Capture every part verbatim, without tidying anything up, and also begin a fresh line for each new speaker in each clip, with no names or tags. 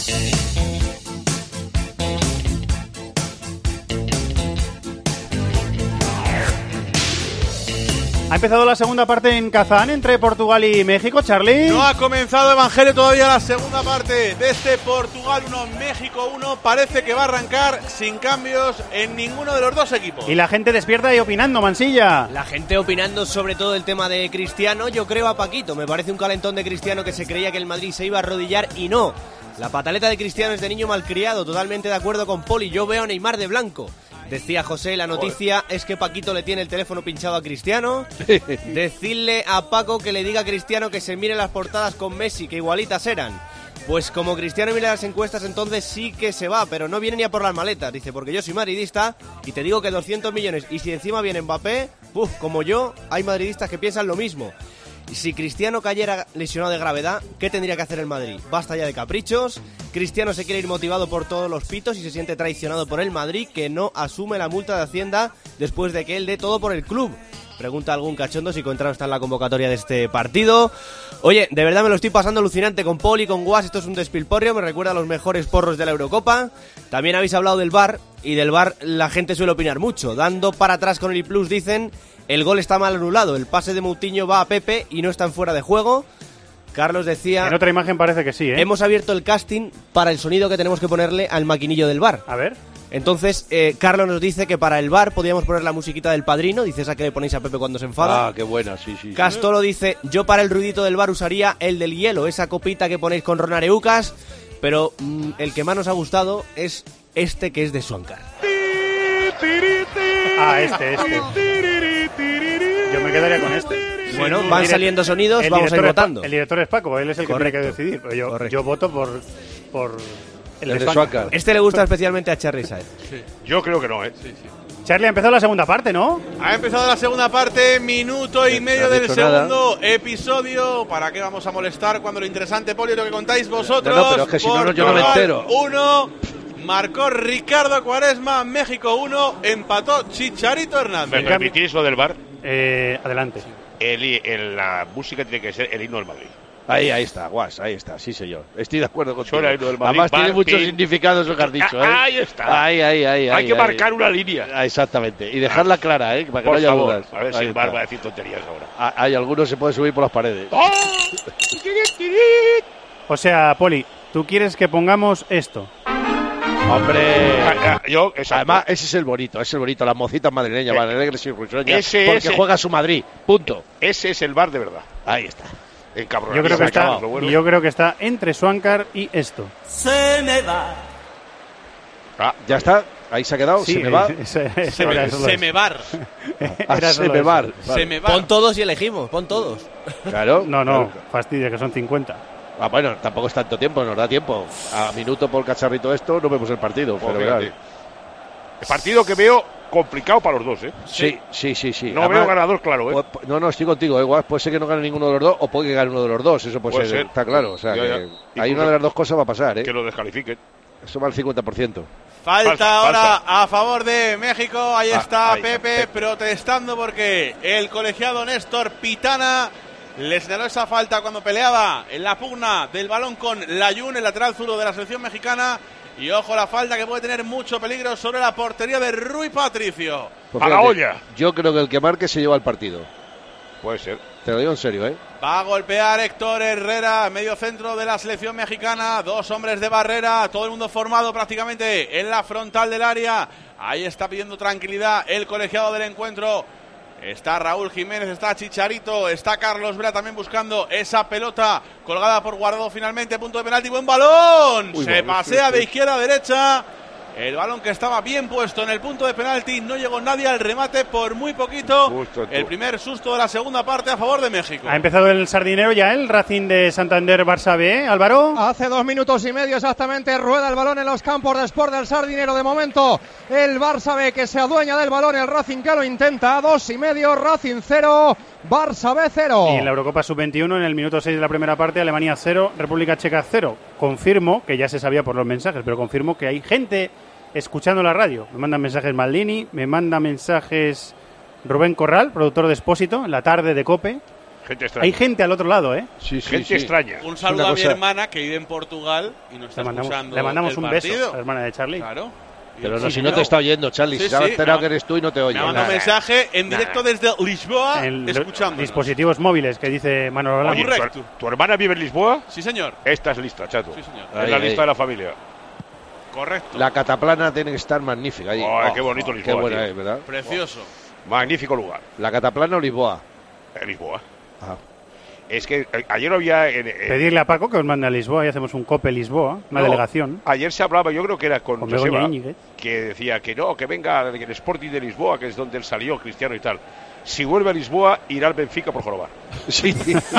Ha empezado la segunda parte en Kazán entre Portugal y México, Charlie.
No ha comenzado, Evangelio, todavía la segunda parte de este Portugal uno, México uno. Parece que va a arrancar sin cambios en ninguno de los dos equipos.
Y la gente despierta y opinando, Mansilla.
La gente opinando sobre todo el tema de Cristiano. Yo creo a Paquito, me parece un calentón de Cristiano que se creía que el Madrid se iba a arrodillar y no. La pataleta de Cristiano es de niño malcriado, totalmente de acuerdo con Poli. Yo veo a Neymar de blanco. Decía José, la noticia es que Paquito le tiene el teléfono pinchado a Cristiano. Decirle a Paco que le diga a Cristiano que se mire las portadas con Messi, que igualitas eran. Pues como Cristiano mira las encuestas, entonces sí que se va, pero no viene ni a por las maletas. Dice, porque yo soy madridista y te digo que doscientos millones, y si encima viene Mbappé, uf, como yo, hay madridistas que piensan lo mismo. Y si Cristiano cayera lesionado de gravedad, ¿qué tendría que hacer el Madrid? Basta ya de caprichos. Cristiano se quiere ir motivado por todos los pitos y se siente traicionado por el Madrid, que no asume la multa de Hacienda después de que él dé todo por el club. Pregunta algún cachondo si Contrano está en la convocatoria de este partido. Oye, de verdad me lo estoy pasando alucinante con Poli, con Guas. Esto es un despilporrio, me recuerda a los mejores porros de la Eurocopa. También habéis hablado del V A R, y del V A R la gente suele opinar mucho. Dando para atrás con el I+, dicen, el gol está mal anulado, el pase de Moutinho va a Pepe y no está en fuera de juego. Carlos decía...
En otra imagen parece que sí, ¿eh?
Hemos abierto el casting para el sonido que tenemos que ponerle al maquinillo del V A R.
A ver...
Entonces, eh, Carlos nos dice que para el V A R podíamos poner la musiquita del Padrino. Dice esa que le ponéis a Pepe cuando se enfada.
Ah, qué buena, sí, sí.
Castolo dice, yo para el ruidito del V A R usaría el del hielo, esa copita que ponéis con Ronareucas. Pero mmm, el que más nos ha gustado es este, que es de Swankar.
Ah, este, este. Yo me quedaría con este.
Bueno,
Sí,
van
direct-
saliendo sonidos,
el
vamos a ir
director es Pa-
votando.
El director es Paco, él es el que
Correcto.
tiene que decidir. Pero yo,
Correcto.
yo voto por, por el,
El
de
de
Swankar.
Swankar.
Este le gusta especialmente a Charly Saez.
Yo creo que no, ¿eh?
Charlie, ha empezado la segunda parte, ¿no?
Ha empezado la segunda parte, minuto y medio
No ha
del
dicho
segundo episodio. ¿Para qué vamos a molestar cuando lo interesante, Poli, es lo que contáis vosotros?
No, no, pero es que si no, no, yo no me
Portugal
entero.
uno, marcó Ricardo Quaresma, México uno, empató Chicharito Hernández.
¿Me permitís lo del V A R?
Eh, adelante.
El, el- la música tiene que ser el himno del Madrid.
Ahí, ahí está, Guas, ahí está, sí señor. Estoy de acuerdo contigo.
Suena el himno del Madrid,
Además tiene
Bar,
mucho
Pin.
significado eso que has dicho, ¿eh?
Ah, ahí está.
Ahí, ahí, ahí.
Hay
ahí,
que
ahí.
marcar una línea.
Ah, exactamente. Y dejarla clara, ¿eh? Para que
Por
no haya
favor,
dudas.
a ver si
Ahí
el V A R
está.
va a decir tonterías ahora.
Ah, hay algunos se pueden subir por las paredes.
O sea, Poli, tú quieres que pongamos esto.
Hombre.
Ah, ah, Yo, exacto.
Además, ese es el bonito, ese es el bonito, las mocitas madrileñas,
Eh,
madrileñas y ruiseñas,
ese
porque
es-
juega su Madrid, punto.
Ese es el V A R de verdad.
Ahí está.
El cabrón.
Yo creo que está,
Lo bueno.
yo creo que está entre Swankar y esto.
Ah,
Ya está, ahí se ha quedado, se me va.
ese- ese
Se
era
me,
solo
se
eso.
me var.
Ah,
Era
se
solo
me
eso.
va.
Se me va.
Pon todos y elegimos, pon todos.
Claro.
No, no,
Claro.
fastidia, que son cincuenta.
Ah, bueno, tampoco es tanto tiempo, nos da tiempo. A minuto por cacharrito esto, no vemos el partido.
Pues
pero
fíjate.
verás.
el partido que veo complicado para los dos, ¿eh?
Sí, sí, sí, sí.
No
Además,
veo ganador claro, ¿eh?
pu- pu- No, no, estoy contigo. Igual puede ser que no gane ninguno de los dos o puede que gane uno de los dos. Eso puede,
Puede
ser,
ser.
está claro. O sea,
Ya,
que
ya.
hay
Incluso
una de las dos cosas va a pasar, ¿eh?
Que lo descalifiquen.
Eso va al cincuenta por ciento.
Falta
Falta,
ahora
falta.
a favor de México. Ahí
Ah,
está
ahí está,
Pepe protestando porque el colegiado Néstor Pitana le señaló esa falta cuando peleaba en la pugna del balón con Layún, el lateral zurdo de la selección mexicana. Y ojo la falta que puede tener mucho peligro sobre la portería de Rui Patricio.
Pues
A la
fíjate,
olla.
Yo creo que el que marque se lleva el partido.
Puede ser.
Te lo digo en serio, ¿eh?
Va a golpear Héctor Herrera, medio centro de la selección mexicana. Dos hombres de barrera, todo el mundo formado prácticamente en la frontal del área. Ahí está pidiendo tranquilidad el colegiado del encuentro. Está Raúl Jiménez, está Chicharito, está Carlos Vela también buscando esa pelota colgada por Guardado finalmente. Punto de penalti, buen balón.
Uy,
Se
balón,
pasea
sí, sí.
de izquierda a derecha. El balón que estaba bien puesto en el punto de penalti, no llegó nadie al remate por muy poquito.
Justo tú.
El primer susto de la segunda parte a favor de México.
Ha empezado el sardinero ya, el Racing de Santander Barça B, ¿eh, Álvaro?
Hace dos minutos y medio exactamente rueda el balón en los campos de Sport del Sardinero. De momento el Barça B que se adueña del balón, el Racing que lo intenta. Dos y medio, Racing cero, Barça B cero.
Y en la Eurocopa sub veintiuno, en el minuto seis de la primera parte, Alemania cero, República Checa cero. Confirmo, que ya se sabía por los mensajes, pero confirmo que hay gente escuchando la radio. Me mandan mensajes Maldini, me manda mensajes Rubén Corral, productor de Expósito, en la tarde de COPE.
Gente extraña.
Hay gente al otro lado, ¿eh?
Sí, sí,
Gente
sí.
extraña.
Un saludo
Una
a mi
cosa-
hermana que vive en Portugal y nos está
Le mandamos,
escuchando
le mandamos
el
un
partido.
beso a la hermana de Charlie.
Claro.
Pero
Y-
no,
sí,
si no te está oyendo, Charlie.
Sí,
si se ha
sí,
enterado
no.
que eres tú y no te oye.
Me ha mandado un
Nada.
mensaje en directo
Nada.
desde Lisboa,
En los
escuchándonos.
dispositivos móviles que dice Manolo Lama.
Oye,
Correcto.
¿tu, tu hermana vive en Lisboa?
Sí, señor.
Esta es lista, chato.
Sí, señor.
Es
Ahí,
la
ahí.
lista de la familia.
Correcto.
La cataplana tiene que estar magnífica. Ahí.
Ay, qué bonito
Qué
Lisboa,
buena
tío.
es, ¿verdad?
Precioso.
Magnífico lugar.
¿La cataplana o Lisboa?
Eh, Lisboa.
Ajá.
Es que eh, ayer había... en- en-
Pedirle a Paco que os mande a Lisboa y hacemos un COPE Lisboa, una
no,
delegación.
Ayer se hablaba, yo creo que era con,
Con Begoña
Joseba,
Íñiguez.
que decía que no, que venga el Sporting de Lisboa, que es donde él salió, Cristiano y tal. Si vuelve a Lisboa, irá al Benfica por jorobar.
Sí.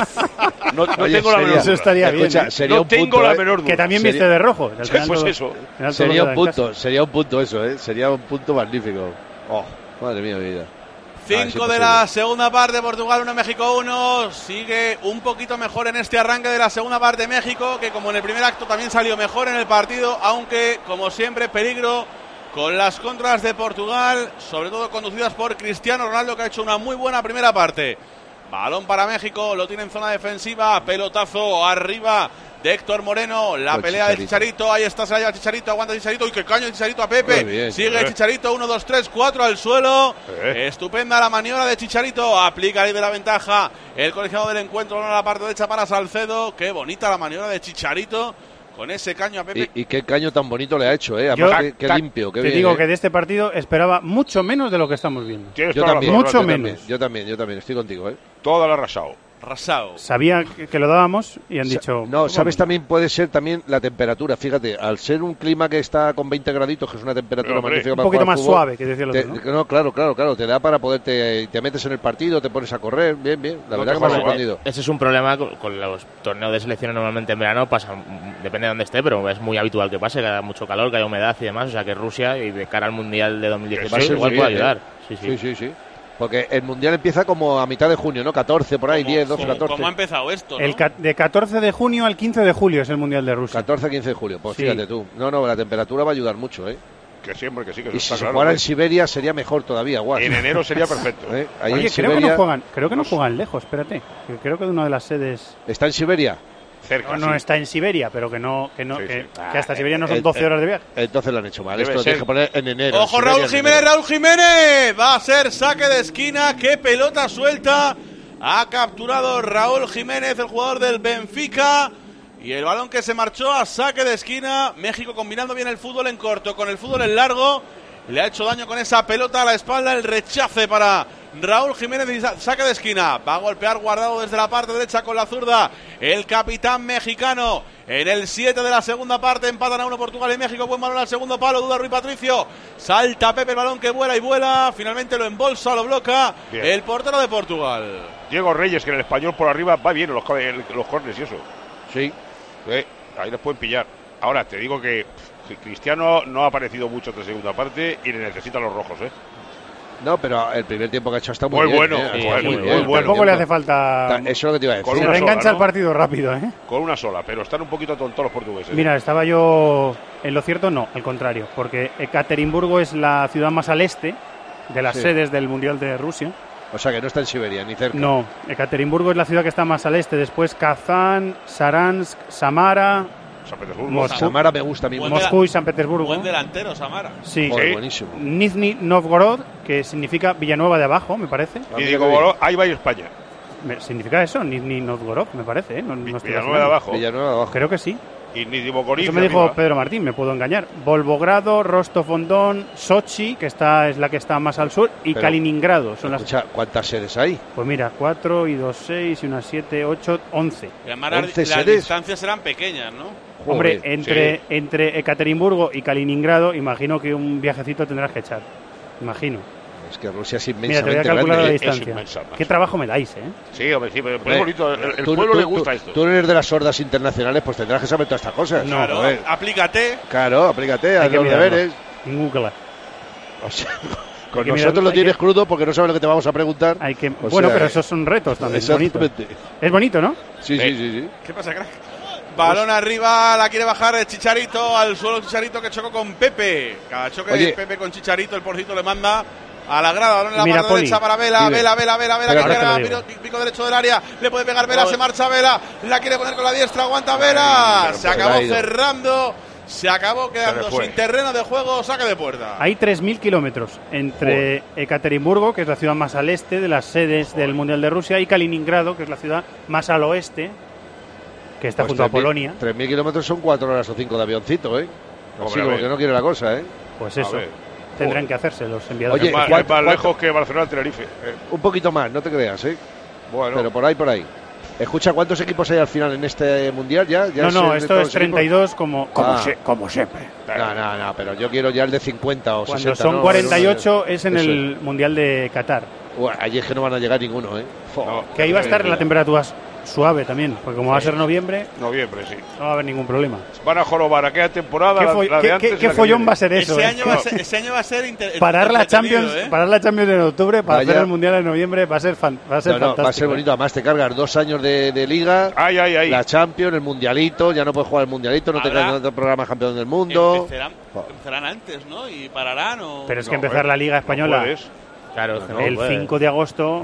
No, no
Oye,
tengo la
sería-
menor
Eso
duda.
estaría bien.
Escucha,
¿eh?
sería
No
un
tengo
punto,
la
¿eh?
menor duda.
Que también
Sería-
viste de rojo. Al final
Pues
todo-
eso.
al final todo
Sería
queda
un
en
punto,
casa.
sería un punto eso, ¿eh? Sería un punto magnífico. Oh, madre mía, mi vida. Ah, es
Cinco de
imposible.
la segunda parte, Portugal uno, México uno. Sigue un poquito mejor en este arranque de la segunda parte México, que como en el primer acto también salió mejor en el partido, aunque como siempre peligro con las contras de Portugal, sobre todo conducidas por Cristiano Ronaldo, que ha hecho una muy buena primera parte. Balón para México, lo tiene en zona defensiva, pelotazo arriba de Héctor Moreno, la
Con
pelea de
Chicharito.
Chicharito, ahí está, se la lleva Chicharito, aguanta Chicharito, y que caño Chicharito a Pepe,
Muy bien,
sigue
eh.
Chicharito, uno, dos, tres, cuatro al suelo,
Eh.
estupenda la maniobra de Chicharito, aplica ahí de la ventaja el colegiado del encuentro, a la parte derecha para Salcedo, qué bonita la maniobra de Chicharito, con ese caño a Pepe.
Y, y qué caño tan bonito le ha hecho, ¿eh?
Yo-
Además, qué, qué
tac,
limpio, qué
Te
bien.
digo
¿eh?
que de este partido esperaba mucho menos de lo que estamos viendo.
Tienes
Yo
toda la
también,
razón,
Mucho
yo
Rafa.
menos.
también, yo también, yo también, estoy contigo, ¿eh?
Toda la arrasado.
Rasao.
Sabía que, que lo dábamos y han
Sa-
dicho...
No,
"Pues
sabes
vamos".
también puede ser también la temperatura, fíjate, al ser un clima que está con veinte graditos, que es una temperatura
Pero, hombre,
magnífica
Un
para
poquito
jugar
más
fútbol,
suave, que decía el
te-
otro, ¿no?
no, claro, claro, claro, te da para poderte, te metes en el partido, te pones a correr, bien, bien, la
No
verdad
te
que me ha
jodas,
sorprendido.
Ese es un problema con, con los torneos de selecciones normalmente en verano, pasa, mm, depende de dónde esté, pero es muy habitual que pase, que haya mucho calor, que haya humedad y demás, o sea que Rusia y de cara al Mundial de dos mil
Va a
dieciséis
ser
igual
muy
puede
bien,
ayudar.
¿eh?
Sí, sí.
Sí, sí, sí. Porque el Mundial empieza como a mitad de junio, ¿no? catorce por ahí,
¿Cómo-
diez, doce,
cómo-
catorce.
¿Cómo ha empezado esto, no?
El ca- de catorce de junio al quince de julio es el Mundial de Rusia.
catorce, quince de julio, pues
Sí.
fíjate tú. No, no, la temperatura va a ayudar mucho, ¿eh?
Que siempre, que sí, que eso
Y si
está
se
claro.
jugara en
¿eh?
Siberia sería mejor todavía, guau.
En enero sería perfecto.
¿Eh? Ahí
Oye,
en
creo que
Siberia-
no juegan, creo que no
no
juegan lejos, espérate. Que creo que de una de las sedes
¿Está en Siberia?
Cerca,
no, no
sí.
está en Siberia, pero que no, que no,
Sí,
que,
sí.
que hasta Siberia no
Eh,
son doce
eh,
horas de viaje.
Entonces lo han hecho mal.
Debe
Esto lo
ser.
tienes que poner en enero.
Ojo,
en
Raúl
Siberia en
Jiménez,
enero.
Raúl Jiménez. Va a ser saque de esquina. Qué pelota suelta. Ha capturado Raúl Jiménez, el jugador del Benfica. Y el balón que se marchó a saque de esquina. México combinando bien el fútbol en corto con el fútbol en largo. Le ha hecho daño con esa pelota a la espalda. El rechace para Raúl Jiménez y sa- saque de esquina. Va a golpear Guardado desde la parte derecha con la zurda. El capitán mexicano. En el siete de la segunda parte empatan a uno Portugal y México. Buen balón al segundo palo. Duda Rui Patricio. Salta Pepe el balón que vuela y vuela. Finalmente lo embolsa, lo bloca.
Bien.
El portero de Portugal.
Diego Reyes, que en el español por arriba va bien en los, co- en los corners y eso.
Sí.
Eh, ahí los pueden pillar. Ahora, te digo que pff, Cristiano no ha aparecido mucho en la segunda parte y le necesitan los rojos, ¿eh?
No, pero el primer tiempo que ha hecho está muy,
Muy
bien.
bueno,
¿eh?
muy
Está
bueno,
muy
muy
bien.
bueno.
Tampoco le hace
Tiempo.
falta...
Eso es lo que te iba a decir.
Con
Se
una
reengancha
sola,
el
¿no?
partido rápido, ¿eh?
Con una sola, pero están un poquito tontos los portugueses.
Mira, estaba yo en lo cierto, no, al contrario, porque Ekaterimburgo es la ciudad más al este de las
Sí.
sedes del Mundial de Rusia.
O sea que no está en Siberia, ni cerca.
No, Ekaterimburgo es la ciudad que está más al este, después Kazán, Saransk, Samara,
San Petersburgo.
Moscú.
Samara me gusta a mí
Buen
mucho.
Moscú y San Petersburgo.
Buen delantero, Samara.
Sí,
Joder,
Sí.
buenísimo.
Nizhny Novgorod, que significa Villanueva de Abajo, me parece.
Y digo, bueno, ahí va a ir España.
Me- ¿Significa eso? Nizhny Novgorod, me parece, ¿eh? No, no estoy
Villanueva de
vacilando.
abajo.
Villanueva de abajo.
Creo que sí.
Y ni Dibogorif.
Eso me dijo Pedro Martín, me puedo engañar. Volvogrado, Rostov-on-Don, Sochi, que está es la que está más al sur, y
Pero-
Kaliningrado. Son las,
Escucha, ¿cuántas sedes hay?
pues mira, cuatro y dos, seis y una siete, ocho, once.
Y además las-
once
las
sedes.
distancias eran pequeñas, ¿no?
Hombre,
Joder,
entre,
sí.
entre Ekaterimburgo y Kaliningrado, imagino que un viajecito tendrás que echar. Imagino.
Es que Rusia es
Mira, te voy a
inmensamente
calcular la
grande.
es
distancia.
inmensa, macho.
Qué trabajo me dais, ¿eh?
Sí, hombre, sí, pero es
Hombre,
bonito. El, el
tú-
pueblo
tú-
le gusta
tú-
esto.
Tú eres de las sordas internacionales, pues tendrás que saber todas estas cosas.
Claro,
Joder.
aplícate.
Claro, aplícate,
Hay
haz
que
los
mirarlo.
deberes.
En Google.
O sea,
Hay
con
que
nosotros
mirar-
lo
hay
tienes
que-
crudo porque no sabes lo que te vamos a preguntar.
Hay que...
O
Bueno,
sea,
pero esos son retos también. Es bonito.
Exactamente.
Es bonito, ¿no?
Sí, sí, sí, sí.
¿Qué pasa, crack? Balón arriba, la quiere bajar el Chicharito al suelo. Chicharito que chocó con Pepe. Cada choque
Oye.
de Pepe con Chicharito, el porcito le manda a la grada, balón en la
Mira,
mano
Poli.
derecha para Vela,
Vive.
Vela, Vela, Vela, Vela,
Pero
que
ahora te lo
pega,
digo.
pico, pico derecho del área, le puede pegar Vela,
Gol.
se marcha Vela, la quiere poner con la diestra, aguanta Vela,
pero
se
pues
acabó
ha ido.
cerrando, se acabó quedando
le fue.
sin terreno de juego, saque de puerta.
Hay tres mil kilómetros entre Ekaterimburgo, que es la ciudad más al este de las sedes del Mundial de Rusia, y Kaliningrado, que es la ciudad más al oeste, que está
Pues
junto a
tres mil-
Polonia.
tres mil kilómetros son cuatro horas o cinco de avioncito, ¿eh? Así
Hombre, a
como
ver.
que no quiere la cosa, ¿eh?
Pues
A
eso,
ver.
tendrán
Joder.
que hacerse los enviados.
Oye,
Es más,
¿cuál-
es más
cuál-
lejos que Barcelona Tenerife. Eh,
Un poquito más, no te creas, ¿eh?
bueno,
Pero por ahí, por ahí. Escucha, ¿cuántos equipos hay al final en este mundial ya? ¿Ya
no,
es
no,
el de
esto
todos
es
los
treinta y dos como, como,
Ah.
se- como siempre.
No, no, no, pero yo quiero ya el de cincuenta o
Cuando
sesenta.
son
¿no?
cuarenta y ocho es en
Eso
el Mundial de Qatar.
Uah, allí es que no van a llegar ninguno, ¿eh? Fo.
No.
Que ahí va a estar la
Mira.
temperatura suave también, porque como va a ser noviembre,
noviembre, sí.
no va a haber ningún problema.
Van a jorobar aquella temporada,
¿Qué,
la,
fo-
la de
qué-
antes
qué-
y
qué
la que
follón
viene.
va a ser eso?
Ese
eh?
año, va a ser, ese año va a ser inter-
Parar la
entretenido,
Champions,
¿eh?
parar la Champions en octubre para
Vaya.
hacer el Mundial en noviembre va a ser, fan- va a ser
No, no,
fantástico.
va a ser bonito.
¿eh?
Además, te cargas dos años de, de liga,
Ay, ay, ay.
la Champions, el Mundialito. Ya no puedes jugar el Mundialito, no te
Habrá-
quedas en otro programa campeón del mundo.
Empezarán, empezarán antes, ¿no? Y pararán o...
Pero es que
No,
empezar
eh,
la Liga
no
Española
puedes.
Claro, es que no
el
puede.
cinco de agosto,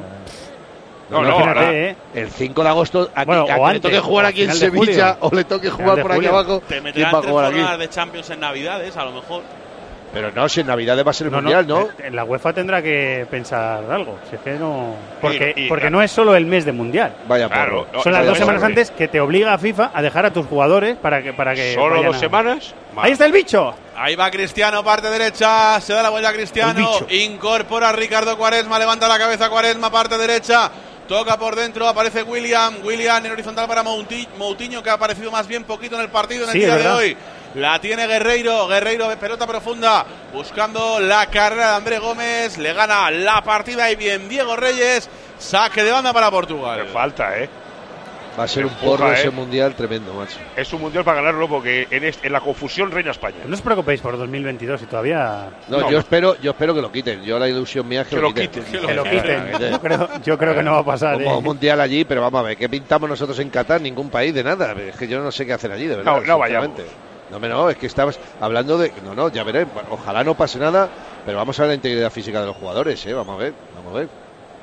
No, no,
imagínate,
ahora-
¿eh?
El cinco de agosto, aquí,
Bueno,
a
o
que le
antes,
toque jugar
o
aquí en
final de
Sevilla
julio.
o le toque
Final
jugar
de
por aquí
julio.
abajo.
Te
¿Quién
meterán
va a
tres
jugar aquí?
jornadas de Champions en Navidades, a lo mejor.
Pero no, si en Navidades va a ser el
No,
Mundial, ¿no?
eh, La UEFA tendrá que pensar algo. Si es que no, porque
Y- y-
porque no es solo el mes de Mundial.
Vaya
Claro,
porro.
no,
Son las
no,
dos
no,
semanas
no,
antes que te obliga a FIFA a dejar a tus jugadores para que para que
¿Solo
vayan
dos
a-
semanas?
Ahí está el bicho.
Ahí va Cristiano, parte derecha, se da la vuelta a
El
Cristiano,
bicho.
incorpora a Ricardo Quaresma, levanta la cabeza Quaresma, parte derecha, toca por dentro, aparece William, William en horizontal para Mouti- Moutinho, que ha aparecido más bien poquito en el partido en el
Sí,
día
es
de
verdad.
hoy. La tiene Guerreiro, Guerreiro de pelota profunda, buscando la carrera de André Gómez, le gana la partida y bien Diego Reyes, saque de banda para Portugal.
Le falta, ¿eh?
Va a ser un
Empuja,
porro
¿eh?
ese Mundial tremendo, macho.
Es un mundial para ganarlo porque en, este- en la confusión reina España.
No os preocupéis por dos mil veintidós y todavía
No,
No,
yo espero, yo espero que lo quiten. Yo la ilusión mía es que,
Que
lo
lo
quiten.
quiten.
que lo quiten. Yo creo, yo creo que no va a pasar.
Como
¿eh?
mundial allí, pero vamos a ver, ¿qué pintamos nosotros en Qatar? Ningún país de nada. Es que yo no sé qué hacen allí, de verdad.
No, no vayamos.
sinceramente. No, hombre, no, es que estabas hablando de. No, no, ya veré. Bueno, ojalá no pase nada, pero vamos a ver la integridad física de los jugadores, ¿eh? Vamos a ver, vamos a ver.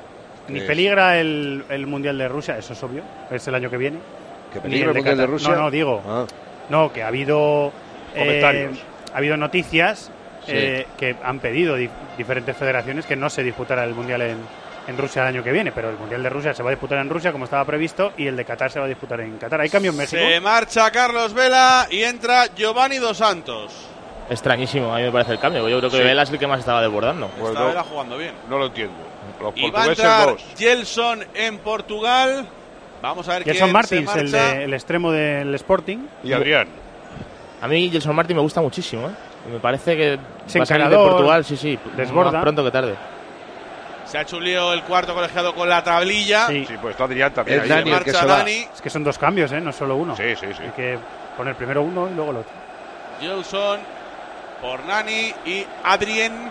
Ni
Que-
peligra el, el Mundial de Rusia, eso es obvio. Es el año que viene.
¿Que
Ni
peligra el
de
Mundial de
Qatar.
Rusia?
No, no, digo.
Ah,
No, que ha habido eh,
Comentarios.
ha habido noticias
Sí.
eh, que han pedido di- diferentes federaciones que no se disputara el Mundial en, en Rusia el año que viene, pero el Mundial de Rusia se va a disputar en Rusia como estaba previsto y el de Qatar se va a disputar en Qatar. ¿Hay cambio en México?
Se marcha Carlos Vela y entra Giovanni Dos Santos.
Extrañísimo, a mí me parece el cambio. Yo creo que
Sí.
Vela es el que más estaba desbordando.
Pues
Está
no,
Vela jugando bien.
no lo entiendo. Los
Y va a
portugueses
entrar
dos.
Gelson en Portugal. Vamos a ver
Gelson
quién
Martins,
se
el,
marcha.
de- el extremo del Sporting.
Y Adrián.
A mí Gelson Martin me gusta muchísimo, ¿eh? Me parece que
Es
va a salir de
encarador,
Portugal, sí, sí.
desborda.
Más pronto que tarde.
Se ha hecho un lío el cuarto colegiado con la tablilla.
Sí.
Sí, pues está Adrián también.
Es
ahí,
Dani
¿no?
el que
Marcha
se va.
Dani.
Es que son dos cambios, ¿eh? No solo uno.
Sí, sí, sí.
Hay que poner primero uno y luego el otro.
Gelson por Nani y Adrien.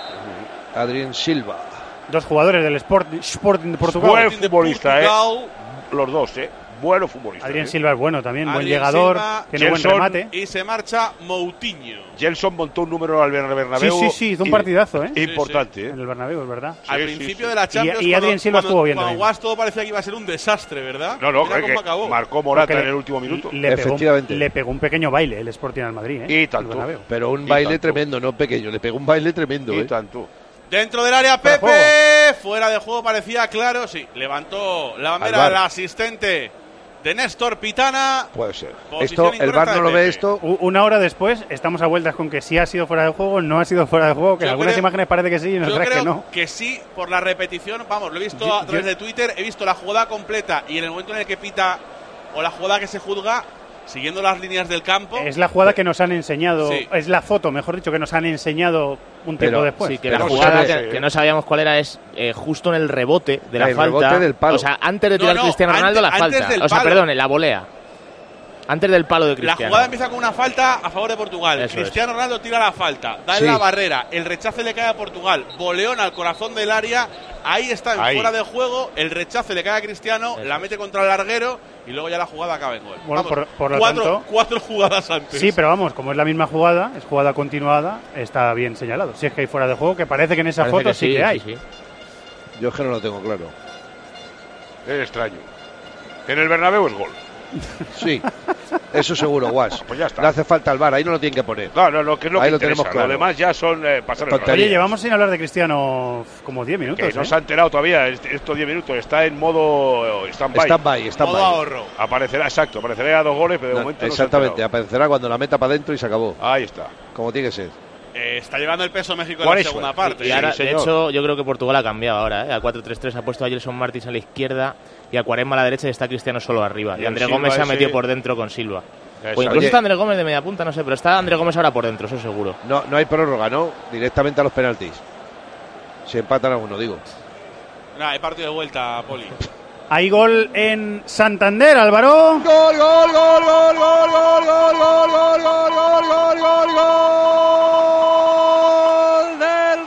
Adrien Silva.
Dos jugadores del Sport, Sporting de Portugal.
Buen
de
futbolista, ¿eh?
Portugal.
Los dos, ¿eh? Bueno futbolista.
Adrián
¿eh?
Silva es bueno también, buen
Adrien
llegador,
Silva,
tiene buen
Gelson
remate.
Y se marcha Moutinho.
Gelson montó un número al Bernabéu.
Sí, sí, sí, hizo un
y-
partidazo, ¿eh?
Importante, ¿eh?
En el Bernabéu, es verdad.
Al
Sí,
principio
sí, sí.
de la Champions,
Y- y Adrien
cuando-
Silva
cuando-
estuvo bien
cuando
también.
jugabas todo parecía que iba a ser un desastre, ¿verdad?
No, no,
Mira
que-
cómo
que
acabó.
marcó Morata
Porque
en
le-
el último minuto.
Le pegó,
Efectivamente.
le pegó un pequeño baile el Sporting al Madrid, ¿eh?
Y tanto.
El Bernabéu.
Pero un
Y
baile
tanto.
tremendo, no pequeño. Le pegó un baile tremendo,
Y
¿eh?
tanto.
Dentro del área
Fuera
Pepe, fuera de juego parecía claro, sí, levantó la
Al
bandera
bar.
el asistente de Néstor Pitana.
Puede ser.
Posición
Esto, el
incorrecta
V A R no
de
lo ve
Pepe.
esto.
U- Una hora después estamos a vueltas con que sí ha sido fuera de juego, no ha sido fuera de juego, que en
Yo
algunas
creo-
imágenes parece que sí y en
Yo
otras
creo
que no.
que sí, por la repetición, vamos, lo he visto
Yo-
a través
yo-
de Twitter, he visto la jugada completa y en el momento en el que pita o la jugada que se juzga, siguiendo las líneas del campo,
Es la jugada que nos han enseñado,
Sí.
es la foto, mejor dicho, que nos han enseñado un tiempo
Pero-
después.
Sí, que
Pero
la
no
jugada
sé,
que,
eh.
que no sabíamos cuál era es eh, justo en el rebote de la
El
falta.
rebote del palo.
O sea, antes de
No,
tirar
no,
Cristiano Ronaldo
antes-
la
antes
falta.
del
O sea,
palo.
perdón, en la volea. Antes del palo de
la
Cristiano.
jugada empieza con una falta a favor de Portugal.
Eso
Cristiano Ronaldo tira la falta, da en
Sí.
la barrera, el rechace le cae a Portugal, boleón al corazón del área, ahí está en
Ahí.
fuera de juego, el rechace le cae a Cristiano,
Eso
la
es.
mete contra el larguero y luego ya la jugada acaba en gol.
Bueno,
Vamos,
por, por lo
cuatro,
tanto...
cuatro jugadas antes.
Sí, pero vamos, como es la misma jugada, es jugada continuada, está bien señalado. Si es que hay fuera de juego, que parece que en esa
Parece
foto
que
sí,
sí,
que hay.
sí, sí.
Yo es que no lo tengo claro.
Es extraño. En el Bernabéu es gol.
Sí, eso seguro, Guas.
Pues ya está.
No hace falta el VAR, ahí no lo tienen que poner.
No, no, no, que es lo
Ahí
que
lo
interesa.
tenemos claro.
Lo demás ya son eh, pasar el
Tontería.
rato.
Oye, llevamos sin hablar de Cristiano como diez minutos.
Que no
¿eh?
se ha enterado todavía est- estos diez minutos. Está en modo stand-by.
Stand-by,
Modo
stand-by.
ahorro.
Aparecerá, exacto, aparecerá a dos goles, pero de
No,
momento no se ha
exactamente,
enterado.
aparecerá cuando la meta para adentro y se acabó.
Ahí está.
Como tiene que ser.
Eh, está llevando el peso México en
¿Cuál
la
es?
segunda
Sí,
parte.
Y ahora,
Sí,
de
señor.
hecho, yo creo que Portugal ha cambiado ahora, ¿eh? A cuatro tres tres ha puesto a Gelson Martins a la izquierda y a Quaresma a la derecha y está Cristiano solo arriba.
Y
Y,
el
André
Silva
Gómez se ha
ese-
metido por dentro con Silva.
Exacto.
O incluso
Oye.
está André Gómez de media punta, no sé, pero está André Gómez ahora por dentro, eso seguro.
No, no hay prórroga, ¿no? Directamente a los penaltis. Si empatan a uno, digo.
Nah, hay partido de vuelta, Poli.
Hay gol en Santander, Álvaro.
Gol, gol, gol, gol, gol, gol, gol, gol, gol, gol, gol, gol, gol, gol del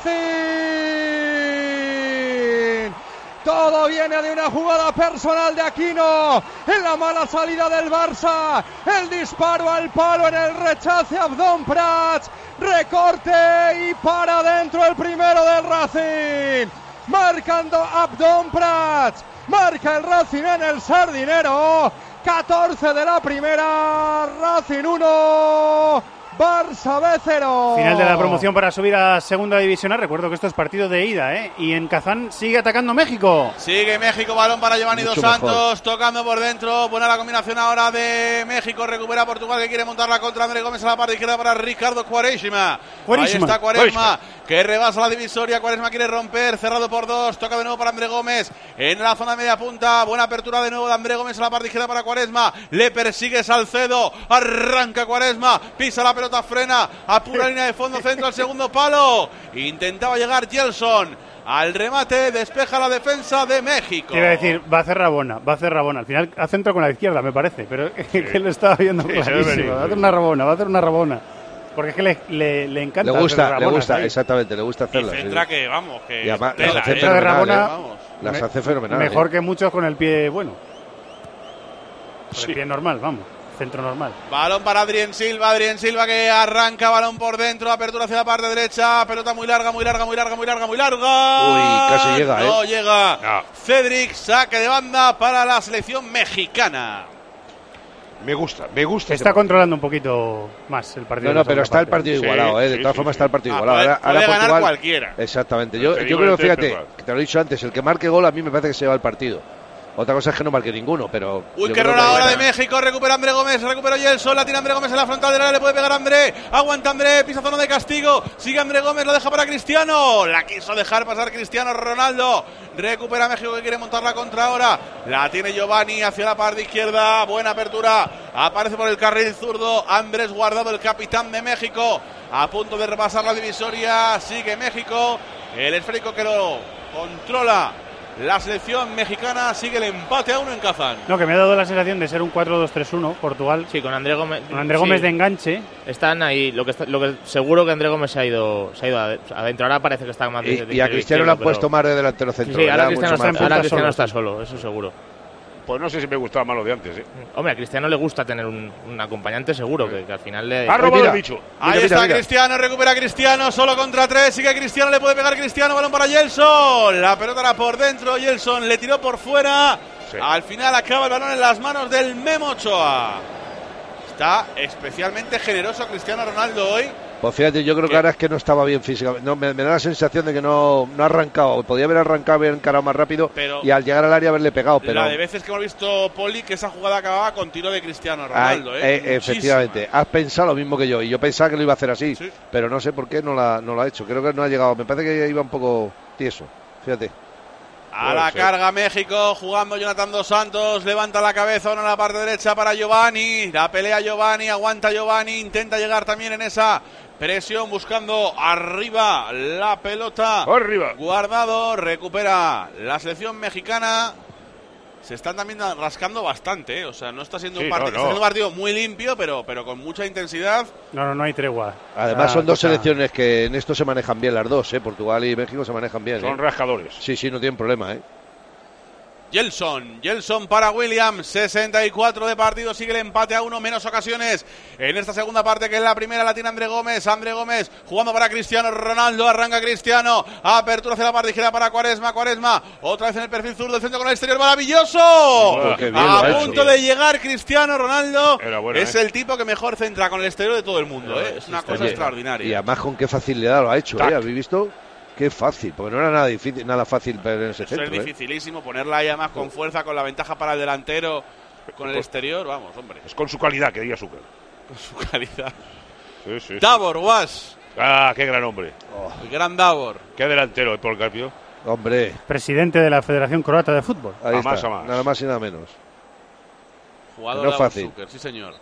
Racing. Todo viene de una jugada personal de Aquino en la mala salida del Barça. El disparo al palo en el rechace a Abdón Prats. Recorte y para adentro el primero del Racing. Marcando Abdón Prats. Marca el Racing en el Sardinero. catorce de la primera. Racing uno. Barça B cero.
Final de la promoción para subir a segunda división. A. Recuerdo que esto es partido de ida, ¿eh? Y en Kazán sigue atacando México.
Sigue México, balón para Giovanni Dos
Mucho
Santos,
mejor.
tocando por dentro. Buena la combinación ahora de México. Recupera Portugal que quiere montar la contra André Gómez a la parte izquierda para Ricardo Quaresma.
Quaresma.
Ahí está Quaresma, que rebasa la divisoria. Quaresma quiere romper, cerrado por dos. Toca de nuevo para André Gómez en la zona media punta. Buena apertura de nuevo de André Gómez a la parte izquierda para Quaresma. Le persigue Salcedo. Arranca Quaresma, pisa la pelota, frena. A pura línea de fondo, centro al segundo palo. Intentaba llegar Gelson al remate, despeja la defensa de México.
Te iba a decir, va a hacer Rabona, va a hacer Rabona. Al final ha centro con la izquierda, me parece, pero que lo estaba viendo
Sí, se ve
clarísimo.
venir,
Va a hacer
sí.
una Rabona, va a hacer una Rabona. Porque es que le, le, le encanta.
Le
hacer
gusta, le
Rabonas
gusta,
ahí.
exactamente, le gusta
Y
hacerla. sí.
centra que, vamos, que
Y además,
tela,
las hace
¿eh?
Centro de
fenomenal,
Rabona,
¿eh?
Vamos.
Las
Me-
hace fenomenal.
Mejor
¿eh?
que muchos con el pie bueno. Con
Sí.
el pie normal, vamos. Centro normal.
Balón para Adrien Silva, Adrien Silva que arranca, balón por dentro, apertura hacia la parte derecha, pelota muy larga, muy larga, muy larga, muy larga, muy larga.
Uy, casi llega,
No
¿eh?
llega.
No.
Cedric, saque de banda para la selección mexicana.
Me gusta, me gusta.
Está
este
controlando un poquito más el partido.
No,
de la
no, pero
segunda
está el
parte.
partido
Sí,
igualado, ¿eh? De
sí,
todas
sí,
formas
sí.
está el partido
Ah,
igualado.
puede-
Ahora,
puede
ahora
ganar
Portugal-
cualquiera.
Exactamente.
Te
Yo,
digo
yo creo,
este,
fíjate,
Portugal.
que te lo he dicho antes, el que marque gol a mí me parece que se lleva el partido. Otra cosa es que no marque ninguno, pero.
Uy,
yo
qué
creo
error
que
ahora de
gana.
México, recupera André Gómez, recupera Gelson, la tira André Gómez en la frontal del área, le puede pegar a André, aguanta André, pisa zona de castigo, sigue André Gómez, lo deja para Cristiano, la quiso dejar pasar Cristiano Ronaldo, recupera México que quiere montar la contra ahora, la tiene Giovanni hacia la parte izquierda, buena apertura, aparece por el carril zurdo Andrés Guardado, el capitán de México, a punto de repasar la divisoria, sigue México, el esférico que lo controla. La selección mexicana, sigue el empate a uno en Kazán.
No, que me ha dado la sensación de ser un cuatro dos tres uno, Portugal.
Sí, con André Gómez.
Con André
sí,
Gómez de enganche.
Están ahí, lo que, está- lo que seguro que André Gómez se ha ido, se ha ido ade- adentro. Ahora parece que está más de- de-
Y, y a
de
Cristiano le han
izquierdo,
puesto
pero-
más de delantero
Sí,
centro.
sí, ahora
¿verdad?
Cristiano,
Mucho
está,
más.
ahora
punta
Cristiano
solo,
está
sí.
solo, eso seguro.
Pues no sé si me gustaba más lo de antes, ¿eh?
Hombre, a Cristiano le gusta tener un, un acompañante seguro, que, que al final le...
Ha robado
mira.
el bicho.
Ahí
Mira,
está
mira, mira.
Cristiano, recupera Cristiano, solo contra tres, sigue Cristiano, le puede pegar Cristiano, balón para Gelson, la pelota era por dentro, Gelson le tiró por fuera,
Sí.
al final acaba el balón en las manos del Memo Ochoa. Está especialmente generoso Cristiano Ronaldo hoy.
Pues fíjate, yo creo
¿Qué?
que ahora es que no estaba bien físicamente. No, me, me da la sensación de que no, no ha arrancado. Podía haber arrancado, haber encarado más rápido
Pero-
y al llegar al área haberle pegado. Pero
La de veces que hemos visto, Poli, que esa jugada acababa con tiro de Cristiano
Ay,
Ronaldo.
eh,
¿eh? Muchísima.
efectivamente, has pensado lo mismo que yo y yo pensaba que lo iba a hacer así,
Sí.
pero no sé por qué no, la, no lo ha hecho. Creo que no ha llegado. Me parece que iba un poco tieso. Fíjate.
A
Puede
la
ser.
carga México, jugando Jonathan Dos Santos, levanta la cabeza, uno en la parte derecha para Giovanni, la pelea Giovanni, aguanta Giovanni, intenta llegar también en esa presión, buscando arriba la pelota.
Arriba.
Guardado, recupera la selección mexicana. Se están también rascando bastante, ¿eh? O sea, no está siendo
Sí,
un
no,
partido,
no.
está siendo un partido muy limpio, pero, pero con mucha intensidad.
No, no, no hay tregua.
Además
Ah,
son dos
cosa-
selecciones que en esto se manejan bien las dos, ¿eh? Portugal y México se manejan bien.
Son
¿eh?
rascadores.
Sí, sí, no tienen problema, ¿eh?
Gelson, Gelson para Williams, sesenta y cuatro de partido, sigue el empate a uno, menos ocasiones en esta segunda parte que en la primera la tiene André Gómez, André Gómez jugando para Cristiano Ronaldo, arranca Cristiano, apertura hacia la parte izquierda para Quaresma, Quaresma, otra vez en el perfil zurdo, el centro con el exterior, maravilloso, oh, a punto hecho. de llegar Cristiano Ronaldo, buena, es eh. el tipo que mejor centra con el exterior de todo el mundo, eh. es una cosa Oye, extraordinaria.
Y además con qué facilidad lo ha hecho, ¿eh? ¿Habéis visto? Qué fácil, porque no era nada difícil, nada fácil perder ese
Eso
centro.
Es dificilísimo, ¿eh? Ponerla ahí además con fuerza, con la ventaja para el delantero, con el exterior, vamos, hombre.
Es con su calidad, que diga Zucker.
Con su calidad.
Sí, sí,
Davor,
sí.
Was.
Ah, qué gran hombre.
Oh. El gran Davor.
Qué delantero, Paul Carpio.
Hombre.
Presidente de la Federación Croata de Fútbol.
Ahí
a
está,
más, a más.
Nada más y nada menos.
Jugador no de fácil. Zucker, sí señor.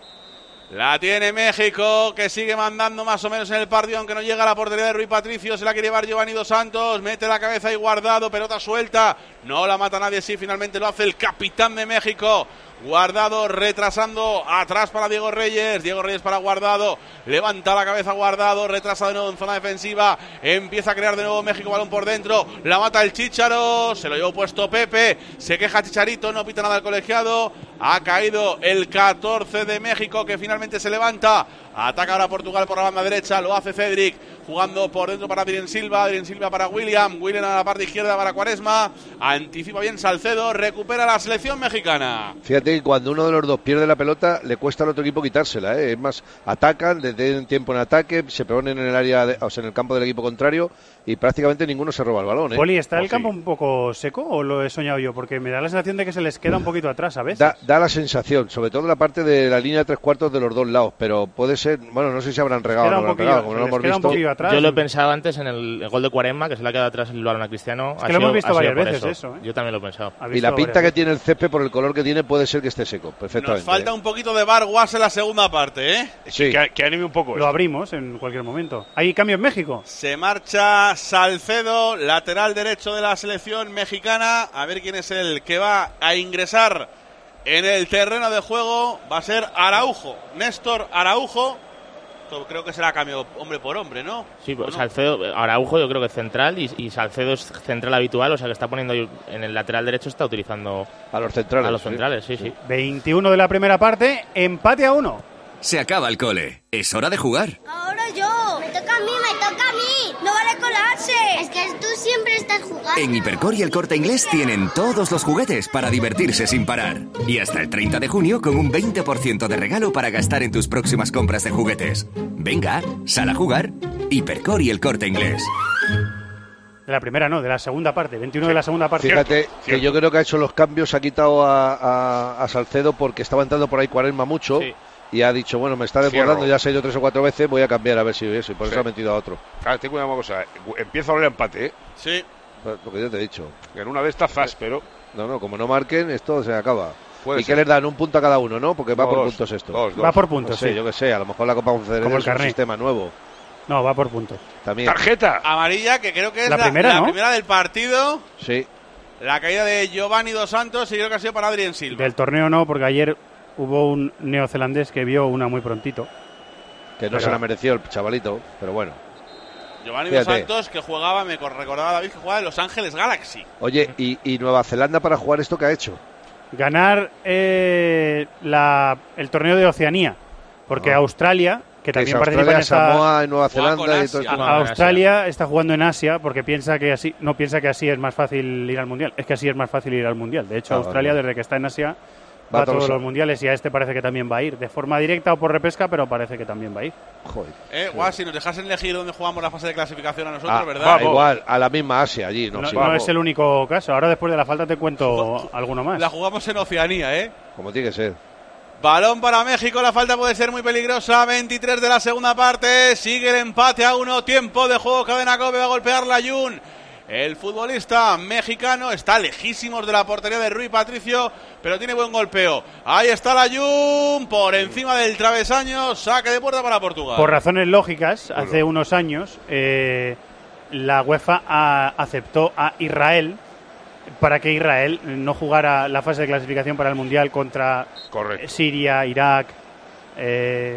La tiene México, que sigue mandando más o menos en el partido, aunque no llega a la portería de Rui Patricio. Se la quiere llevar Giovanni Dos Santos, mete la cabeza ahí Guardado, pelota suelta. No la mata nadie, sí, finalmente lo hace el capitán de México. Guardado retrasando atrás para Diego Reyes, Diego Reyes para Guardado, levanta la cabeza Guardado, retrasa de nuevo en zona defensiva, empieza a crear de nuevo México, balón por dentro, la mata el Chícharo, se lo llevó puesto Pepe, se queja Chicharito, no pita nada el colegiado, ha caído el catorce de México que finalmente se levanta, ataca ahora Portugal por la banda derecha, lo hace Cedric, jugando por dentro para Adrien Silva, Adrien Silva para William, William a la parte izquierda para Quaresma, anticipa bien Salcedo, recupera la selección mexicana.
Fíjate que cuando uno de los dos pierde la pelota, le cuesta al otro equipo quitársela, ¿eh? Es más, atacan, detienen tiempo en ataque, se ponen en el área, de, o sea, en el campo del equipo contrario y prácticamente ninguno se roba el balón, ¿eh?
Poli, ¿está
o
el
sí.
campo un poco seco o lo he soñado yo? Porque me da la sensación de que se les queda un poquito atrás a veces.
Da, da la sensación, sobre todo en la parte de la línea de tres cuartos de los dos lados, pero puede ser, bueno, no sé si habrán regado o no habrán regado, como no lo hemos visto.
Atrás. Yo lo he pensado antes en el, el gol de Quaresma, que se le ha quedado atrás el balón a Cristiano.
Es que lo hemos visto varias veces eso, eso ¿eh?
Yo también lo he pensado.
Y la pinta que tiene el césped por el color que tiene puede ser que esté seco, perfectamente.
Nos falta
¿eh?
un poquito de Bar Was en la segunda parte, ¿eh?
Sí, que, que anime un poco.
Lo
esto.
abrimos en cualquier momento. ¿Hay cambio en México?
Se marcha Salcedo, lateral derecho de la selección mexicana. A ver quién es el que va a ingresar en el terreno de juego. Va a ser Araujo, Néstor Araujo. Creo que será cambio hombre por hombre, ¿no?
Sí, pues
no?
Salcedo, Araujo yo creo que es central y, y Salcedo es central habitual, o sea que está poniendo en el lateral derecho, está utilizando
a los centrales.
A los centrales, sí, sí. sí.
veintiuno de la primera parte, empate a uno.
Se acaba el cole, es hora de jugar.
Ahora yo, me toca a mí, me toca a mí, no vale colarse. Es que tú siempre estás jugando.
En Hipercor y el Corte Inglés tienen todos los juguetes para divertirse sin parar. Y hasta el treinta de junio con un veinte por ciento de regalo para gastar en tus próximas compras de juguetes. Venga, sal a jugar. Hipercor y el Corte Inglés.
De la primera no, de la segunda parte, veintiuno sí. de la segunda parte.
Fíjate cierto, que cierto. Yo creo que ha hecho los cambios, ha quitado a, a, a Salcedo porque estaba entrando por ahí Quaresma mucho. Sí. Y ha dicho, bueno, me está desbordando, ya se ha ido tres o cuatro veces, voy a cambiar a ver si eso, y por sí. eso ha metido a otro.
Claro, tengo una cosa, empieza a oler empate, ¿eh?
Sí.
Lo que yo te he dicho.
En una de estas fast, pero...
No, no, como no marquen, esto se acaba.
Puede
y
ser.
que les dan un punto a cada uno, ¿no? Porque va
dos,
por puntos esto.
Dos, dos.
Va por puntos,
no sé,
sí.
Yo que sé, a lo mejor la Copa Confederación es un sistema nuevo.
No, va por puntos.
También.
Tarjeta.
Amarilla, que creo que es
la,
la,
primera,
la
¿no?
primera del partido.
Sí.
La caída de Giovanni Dos Santos y creo que ha sido para Adrien Silva.
Del torneo no, porque ayer hubo un neozelandés que vio una muy prontito.
Que no pero... se la mereció el chavalito, pero bueno.
Giovanni Dos Santos, que jugaba, me recordaba David, que jugaba en Los Ángeles Galaxy.
Oye, ¿y, y Nueva Zelanda para jugar esto qué ha hecho?
Ganar eh, la, el torneo de Oceanía, porque oh. Australia, que también
que
participa en esa...
Samoa, en Nueva Zelanda y todo esto.
A, Australia está jugando en Asia porque piensa que así no piensa que así es más fácil ir al Mundial. Es que así es más fácil ir al Mundial. De hecho, ah, Australia, vale. desde que está en Asia... Va, va a todos los mundiales y a este parece que también va a ir. De forma directa o por repesca, pero parece que también va a ir.
Joder.
Eh, guau, si nos dejasen elegir dónde jugamos la fase de clasificación a nosotros,
ah,
¿verdad?
Vamos. Igual, a la misma Asia, allí. No,
no,
sí,
no es el único caso. Ahora después de la falta te cuento alguno más.
La jugamos en Oceanía, ¿eh?
Como tiene que ser.
Balón para México, la falta puede ser muy peligrosa. veintitrés de la segunda parte. Sigue el empate a uno. Tiempo de juego. Cadena Cope va a golpear la Jun. El futbolista mexicano está lejísimos de la portería de Rui Patricio, pero tiene buen golpeo. Ahí está la Jun, por encima del travesaño, saque de puerta para Portugal.
Por razones lógicas, bueno. hace unos años eh, la UEFA a, aceptó a Israel para que Israel no jugara la fase de clasificación para el Mundial contra
Correcto.
Siria, Irak, eh,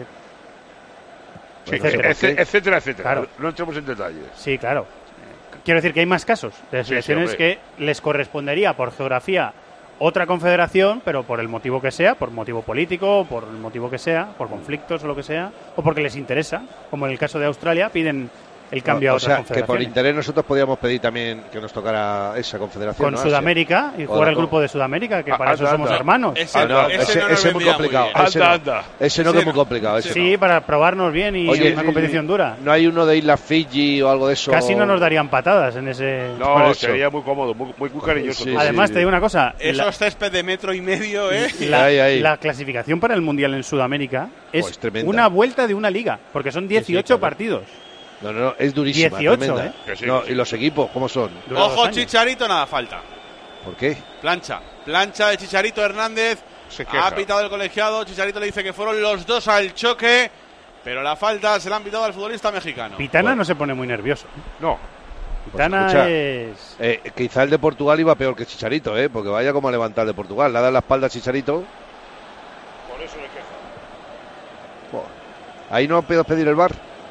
sí, etcétera, etcétera, etcétera, etcétera.
Claro.
No entremos en detalles.
Sí, claro. Quiero decir que hay más casos de selecciones sí, sí, que les correspondería por geografía otra confederación, pero por el motivo que sea, por motivo político, por el motivo que sea, por conflictos o lo que sea, o porque les interesa, como en el caso de Australia, piden el cambio
no,
a
o
otras
sea,
confederaciones.
Que por interés nosotros podíamos pedir también que nos tocara esa confederación.
Con
¿no?
Sudamérica
Asia.
y jugar el grupo de Sudamérica, que
Ah,
para
anda,
eso somos
anda.
hermanos.
Ese,
Ah, no,
ese
ese,
no nos
ese es muy
vendría
complicado.
bien.
Ese
Anda,
no,
anda.
ese no
Ese
que es muy
no.
complicado. Ese
Sí,
no.
para probarnos bien y
Oye,
una
sí,
competición
sí.
dura.
No hay uno de Islas Fiji o algo de eso.
Casi no nos darían patadas en ese...
No,
Por eso.
sería muy cómodo, muy, muy, muy cariñoso.
Sí,
todo.
Además,
sí.
te digo una cosa.
Esos
la-
césped de metro y medio, ¿eh?
La,
Ahí, ahí.
la clasificación para el Mundial en Sudamérica es
Pues tremenda.
una vuelta de una liga, porque son dieciocho
claro.
partidos.
No, no, no, es durísima.
dieciocho,
tremenda.
¿eh?
Que sí,
No,
que sí.
¿y los equipos cómo son?
Dura dos
Ojo,
años.
Chicharito, nada falta.
¿Por qué?
Plancha, plancha de Chicharito Hernández.
Se queja.
Ha pitado el colegiado. Chicharito le dice que fueron los dos al choque, pero la falta se la han pitado al futbolista mexicano.
Pitana
Bueno.
no se pone muy nervioso.
No,
Pitana
escucha,
es...
Eh, quizá el de Portugal iba peor que Chicharito, ¿eh? Porque vaya como a levantar el de Portugal. Le ha dado la espalda a Chicharito.
por eso le queja.
Buah. Ahí no puedo pedir el bar.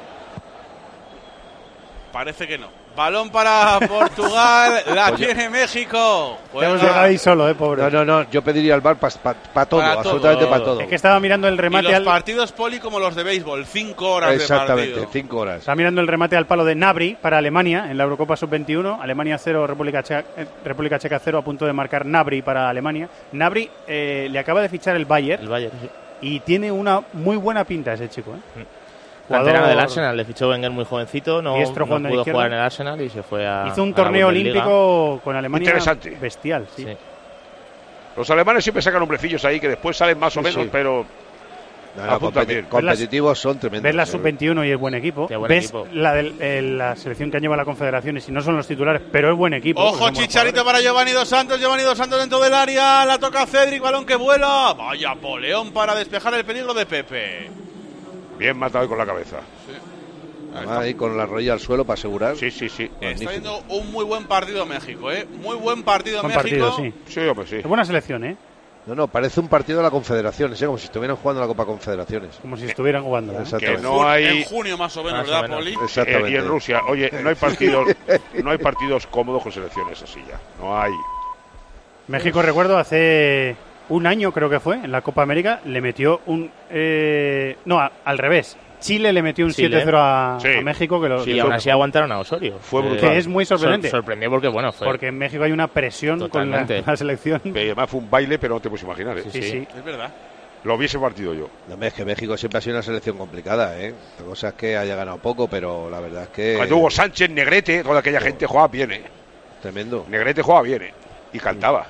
Parece que no. Balón para Portugal, la
Oye.
tiene México.
Te hemos
Juega-
llegado ahí solo, eh, pobre.
No, no, no. Yo pediría el bar para pa, pa todo,
Para todo.
absolutamente para todo.
Es que estaba mirando el
Y
remate
los
al...
partidos poli como los de béisbol, cinco horas de
Exactamente,
partido.
cinco horas.
Estaba mirando el remate al palo de Gnabry para Alemania en la Eurocopa sub veintiuno. Alemania cero, República Checa, eh, República Checa cero, a punto de marcar Gnabry para Alemania. Gnabry eh, le acaba de fichar el Bayern
El Bayern, sí.
y tiene una muy buena pinta ese chico, ¿eh?
Canterano
Jugador-
del Arsenal, le fichó Wenger muy jovencito, no,
Diestro
no
jugando a
pudo
izquierda.
jugar en el Arsenal y se fue a
Hizo un
a la
torneo
Bundesliga.
olímpico con Alemania
Interesante.
bestial, sí.
Sí.
Los alemanes siempre sacan hombrecillos ahí que después salen más o
Sí,
menos,
sí.
pero
No, no,
apunta
competi-
bien.
competitivos son tremendos.
Ves la
¿eh?
sub veintiuno y es buen equipo.
Qué buen
Ves
equipo.
La, del- el- la selección que han llevado la Confederaciones y no son los titulares, pero es buen equipo. porque
Ojo,
son buenos
Chicharito
jugadores.
para Giovanni Dos Santos. Giovanni Dos Santos dentro del área. La toca Cedric, balón que vuela. Vaya poleón para despejar el peligro de Pepe.
bien matado y con la cabeza.
Además, ahí con la rodilla al suelo para asegurar.
Sí, sí, sí.
Está viendo un muy buen partido México, ¿eh? Muy buen partido
Buen
México.
partido, sí.
Sí, hombre, sí.
Es buena selección, ¿eh?
No, no, parece un partido de la Confederaciones, ¿eh? Como si estuvieran jugando la Copa Confederaciones.
Como si estuvieran jugando. ¿eh?
Exactamente.
Que no hay-
En junio más o menos,
Más o
¿verdad,
menos.
Poli?
Exactamente.
Eh, y en Rusia, oye, no hay partidos, no hay partidos cómodos con selecciones así ya. No hay.
México, recuerdo, hace un año creo que fue, en la Copa América, le metió un... eh, no, a- al revés. Chile le metió un
Chile.
siete cero a,
Sí.
a México, que, lo,
Y aún así aguantaron a Osorio.
Fue
Eh,
brutal.
que es muy sorprendente.
sor- sorprendió porque, bueno, fue...
Porque en México hay una presión
Totalmente.
con la, la selección.
Y además fue un baile, pero no te puedes imaginar, ¿eh?
Sí, sí.
Es verdad.
Lo hubiese partido yo.
No, hombre, es que México siempre ha sido una selección complicada, ¿eh? La cosa es que haya ganado poco, pero la verdad es que...
Cuando Hugo Sánchez, Negrete, toda aquella gente jugaba bien, ¿eh?
Tremendo.
Negrete jugaba bien, ¿eh? Y cantaba.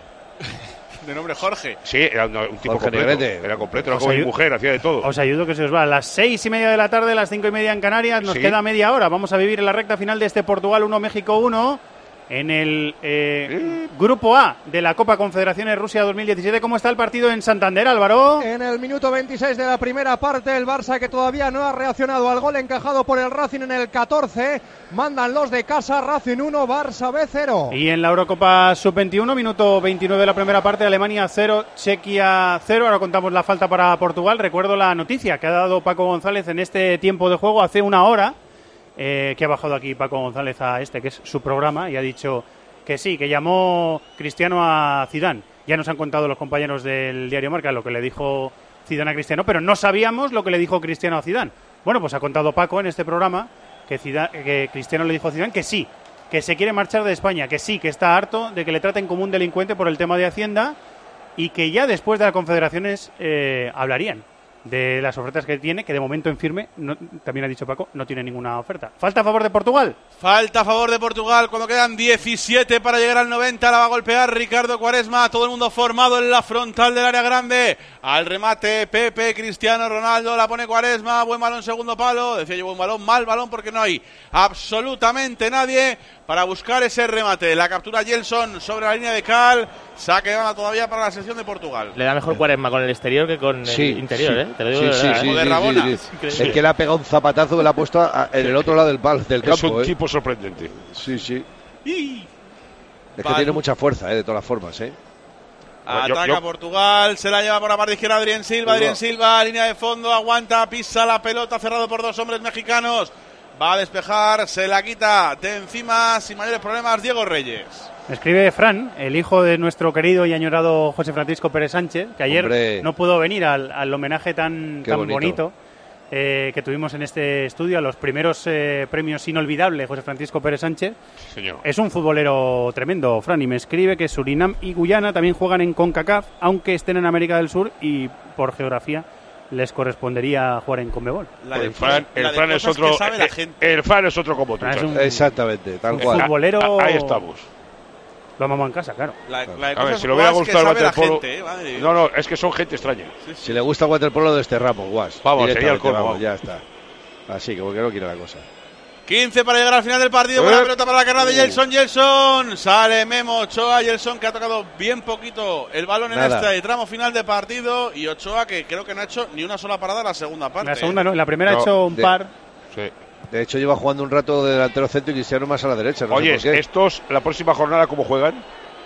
De nombre Jorge.
Sí, era un, un tipo
Jorge
completo.
Negrete.
Era completo, era
Os
como mi
ayu-
mujer, hacía de todo.
Os ayudo que se os va. A las seis y media de la tarde, las cinco y media en Canarias, nos
Sí.
queda media hora. Vamos a vivir en la recta final de este Portugal uno, México uno. En el eh, Grupo A de la Copa Confederaciones Rusia dos mil diecisiete. ¿Cómo está el partido en Santander, Álvaro?
En el minuto veintiséis de la primera parte, el Barça, que todavía no ha reaccionado al gol encajado por el Racing en el catorce. Mandan los de casa, Racing uno, Barça B cero.
Y en la Eurocopa sub veintiuno, minuto veintinueve de la primera parte, Alemania cero, Chequia cero. Ahora contamos la falta para Portugal. Recuerdo la noticia que ha dado Paco González en este tiempo de juego hace una hora, eh, que ha bajado aquí Paco González a este, que es su programa, y ha dicho que sí, que llamó Cristiano a Zidane. Ya nos han contado los compañeros del diario Marca lo que le dijo Zidane a Cristiano, pero no sabíamos lo que le dijo Cristiano a Zidane. Bueno, pues ha contado Paco en este programa que, Zidane, que Cristiano le dijo a Zidane que sí, que se quiere marchar de España, que sí, que está harto de que le traten como un delincuente por el tema de Hacienda y que ya después de las confederaciones eh, hablarían de las ofertas que tiene, que de momento en firme, no, también ha dicho Paco, no tiene ninguna oferta. ¿Falta a favor de Portugal?
Falta a favor de Portugal cuando quedan diecisiete para llegar al noventa. La va a golpear Ricardo Quaresma. Todo el mundo formado en la frontal del área grande. Al remate Pepe, Cristiano Ronaldo. La pone Quaresma. Buen balón, segundo palo. Decía yo buen balón, mal balón porque no hay absolutamente nadie para buscar ese remate. La captura Gelson sobre la línea de cal. Saque de banda todavía para la sección de Portugal.
Le da mejor Quaresma con el exterior que con
Sí,
el interior,
sí.
¿eh? Te lo digo
Sí,
de
sí,
verdad,
sí,
¿eh?
Como de
sí,
Rabona.
sí, sí.
Increíble.
Es que le ha pegado un zapatazo que le ha puesto a- en el otro lado del, pal, del
Es
campo,
un
¿eh?
tipo sorprendente.
Sí, sí.
Y
Es que
Vale.
tiene mucha fuerza, ¿eh? De todas las formas, ¿eh?
Yo-
ataca
yo-
Portugal, se la lleva por la parte izquierda Adrián Silva, Adrián Silva, línea de fondo, aguanta, pisa la pelota, cerrado por dos hombres mexicanos. Va a despejar, se la quita de encima sin mayores problemas Diego Reyes.
Escribe Fran, el hijo de nuestro querido y añorado José Francisco Pérez Sánchez, que ayer
Hombre.
no pudo venir al, al homenaje tan,
Qué
tan
bonito.
bonito eh, que tuvimos en este estudio, a los primeros eh, premios inolvidables José Francisco Pérez Sánchez.
Señor.
Es un futbolero tremendo, Fran, y me escribe que Surinam y Guyana también juegan en CONCACAF, aunque estén en América del Sur y por geografía les correspondería jugar en Conmebol.
La de,
El Fran,
la
el
de
Fran es
cosas
otro.
que sabe la
eh,
gente.
El Fran es otro como tú.
Ah, es
chaval.
un-
Exactamente, tal
un
cual.
futbolero.
A- Ahí estamos.
Lo amamos en casa, claro.
La, la de
A ver,
cosas
si le hubiera
guas que
gustado el
sabe la
waterpolo.
gente, eh, madre
No,
mía.
no, es que son gente extraña.
Si le gusta el waterpolo, desterramos, guas.
Vamos, sería el
Directamente,
colmo,
vamos,
vamos.
ya está. Así que porque no quiere la cosa.
quince para llegar al final del partido.
Eh.
Buena pelota para la carrera de Gelson. Gelson. Sale Memo Ochoa. Gelson que ha tocado bien poquito el balón en
Nada.
este tramo final de partido. Y Ochoa que creo que no ha hecho ni una sola parada en la segunda parte.
La segunda no, en la primera
No,
ha hecho un
de-
par.
Sí.
De hecho, lleva jugando un rato de delantero centro y Cristiano más a la derecha. No
Oye,
sé por qué.
estos, la próxima jornada, ¿cómo juegan?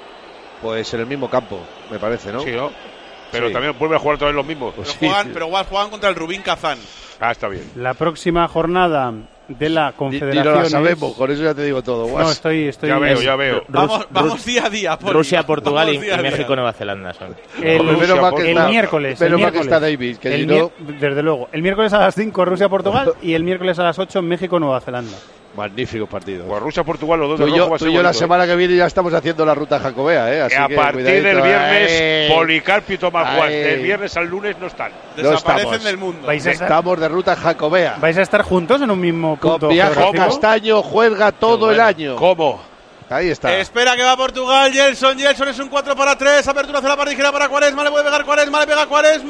Pues en el mismo campo, me parece, ¿no?
Sí, ¿no? Pero
Sí.
también vuelven a jugar otra vez los mismos.
Pero,
Sí,
juegan,
sí.
pero igual juegan contra el Rubín Kazán.
Ah, está bien.
La próxima jornada de la
Ni, ni
Confederación.
no la sabemos, con eso ya te digo todo, guas.
No, estoy, estoy.
Ya veo,
es-
ya veo.
Vamos,
Rus-
vamos
Rus-
día a día. Poli.
Rusia, Portugal y,
Vamos día a
y
día.
México, Nueva Zelanda son.
El,
Hombre, menos mal que
el
está-
miércoles. El
menos mal que
miércoles.
está Davis, que
El
si no-
mier- Desde luego. El miércoles a las cinco Rusia-Portugal y el miércoles a las ocho México-Nueva Zelanda.
Magníficos partidos.
Pues Rusia, Portugal, los dos
Tú
de
y
rojo
yo,
va a
tú
ser
y yo la
bonito,
semana que viene ya estamos haciendo la ruta jacobea, ¿eh? Así
¿eh? A
que
partir
cuidadito,
del viernes,
eh.
Policarpio y Tomás Juan.
Ay.
Del viernes al lunes no están.
No
Desaparecen
estamos.
del mundo.
¿Vais a, estar,
Estamos de ruta jacobea.
vais a estar juntos en un mismo punto
Con viaje
geográfico?
castaño, juega todo el año.
¿Cómo?
Ahí está.
Espera que va Portugal. Gelson. Gelson es un cuatro para tres. Apertura hacia la parte izquierda para Cuaresma. Le puede pegar Cuaresma. Le pega Cuaresma.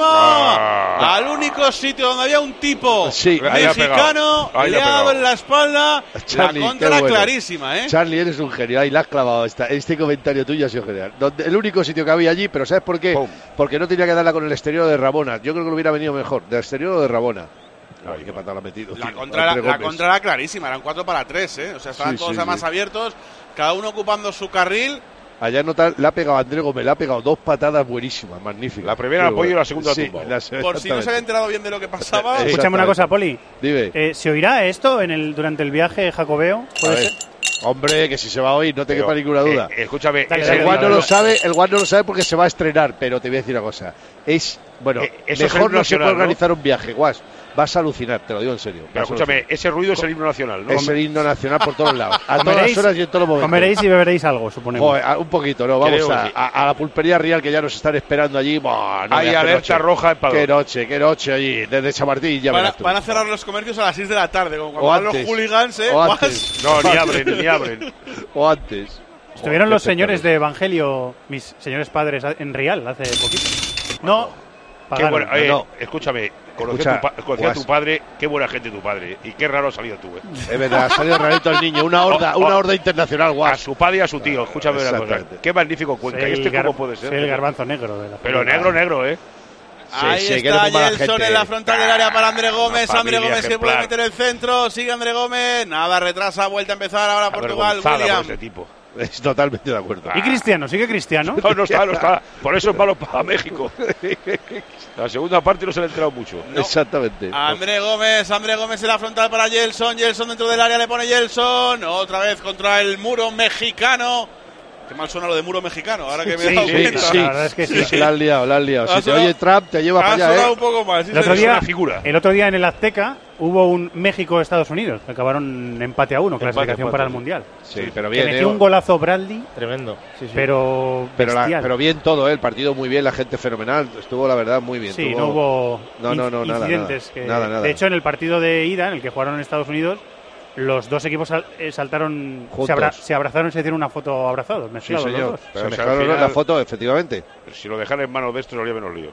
Ah.
Al único sitio donde había un tipo
Sí.
Ahí ha
mexicano.
pegado. Ahí
Le
le ha
ha dado
pegado.
en la espalda.
Charlie,
la contra
qué
era
bueno.
clarísima, ¿eh?
Charlie, eres un genio. Ahí la has clavado. Esta, este comentario tuyo ha sido genial. Donde, el único sitio que había allí, pero ¿sabes por qué?
Pum.
Porque no tenía que darla con el exterior de Rabona. Yo creo que le hubiera venido mejor. ¿Del exterior o de Rabona? Ay, qué patada la ha metido.
La
tío.
contra, era,
André
la
Gómez.
contra era clarísima, eran cuatro para tres, ¿eh? O sea, estaban
Sí,
todos
sí,
además
sí.
abiertos, cada uno ocupando su carril.
Allá nota, le ha pegado a André Gómez, le ha pegado dos patadas buenísimas, magníficas.
La primera
Muy
apoyo y
buena.
la segunda
Sí,
tumba.
la-
Por si no se había
exactamente.
enterado bien de lo que pasaba.
Eh,
Escúchame una
Exactamente.
cosa, Poli.
Dime.
Eh, ¿Se oirá esto en el, durante el viaje jacobeo?
A
¿Puede
ver.
ser?
Hombre, que si se va hoy, no te
Pero,
quepa ninguna duda.
eh, escúchame,
Dale,
ese
dale,
el Juan
dale,
no lo
dale.
sabe, el Juan no lo sabe porque se va a estrenar, pero te voy a decir una cosa. Es, bueno,
Eh, eso es
mejor
el
no se puede
nacional, ¿no?
organizar un viaje, Guas. Vas a alucinar, te lo digo en serio.
Pero
vas a
escúchame,
alucinar.
ese ruido es el himno nacional, ¿no?
Es el himno nacional por todos lados. A todas
Comeréis-
las horas y en todos los momentos.
Comeréis y beberéis algo, suponemos.
Joder, a- un poquito, no, vamos
Creo
a,
que sí.
a- a la pulpería real que ya nos están esperando allí. Buah, no
Hay
veas qué
alerta
noche.
roja en Padrón.
Qué noche, qué noche allí, desde Chamartín ya
Van a,
verás tú.
van a cerrar los comercios a las seis de la tarde, como cuando
O
van los
antes.
hooligans, ¿eh?
O
Guas.
antes.
No, ni abren, ni abren.
O antes.
Estuvieron
Joder,
los
qué
señores
espectáculo.
de Evangelio, mis señores padres, en Rial hace poquito. No,
Qué
pagaron.
bueno, eh,
no.
escúchame, conocí,
Escucha,
a, tu, pa- conocí a
Guas.
tu padre, qué buena gente tu padre, y qué raro ha salido tú, eh.
Es verdad, ha salido rarito el niño, una horda,
Oh, oh.
una horda internacional,
A
guas.
su padre y a su tío, escúchame una cosa.
Exactamente.
Qué magnífico Cuenca,
Soy
¿y este
el gar-
cómo puede ser?
soy el garbanzo negro de la
Pero
familia.
negro, negro, eh.
Ahí
Sí, sí, que
está
no ponga la
Gelson
gente.
en la frontal del área para André Gómez.
Una
André
familia
Gómez que puede
ejemplar.
meter el centro. Sigue André Gómez. Nada, retrasa, vuelta a empezar ahora Portugal.
Avergonzada
William.
por ese tipo.
Es totalmente de acuerdo.
¿Y Cristiano? ¿Sigue Cristiano?
No, no está, no está. Por eso es malo para México. La segunda parte no se le ha enterado mucho.
No.
Exactamente.
André Gómez, André Gómez en la frontal para Gelson. Gelson dentro del área le pone Gelson. Otra vez contra el muro mexicano. Qué mal suena lo de muro mexicano, ahora que me he
Sí,
dado
sí,
cuenta.
sí. La verdad es que sí.
La has liado, la has liado.
Ha
Si te
sonado-
oye Trump, te lleva
Ha
para allá,
sonado
¿eh?
un poco más. sí,
El otro,
señor.
día,
una figura.
el otro día en el Azteca hubo un México-Estados Unidos, que acabaron empate a uno,
Empate,
clasificación
empate,
para el
sí.
Mundial.
Sí, pero
Que
bien,
metió
¿eh?
un golazo Bradley,
Tremendo. Sí, sí.
pero
Pero, la-
bestial.
pero bien todo, ¿eh? El partido muy bien, la gente fenomenal. Estuvo, la verdad, muy bien.
Sí,
Tuvo-
no hubo
No, no, no,
inc-
nada,
incidentes.
nada.
que-
Nada, nada.
De hecho, en el partido de ida, en el que jugaron en Estados Unidos, los dos equipos sal- eh, saltaron, se,
Juntos.
abra- se abrazaron y se hicieron una foto abrazados,
Sí,
mezclados los
señor.
dos.
Pero
Se
si
mezclaron
al final-
la foto, efectivamente.
Pero si lo dejan en manos de estos, habría menos lío.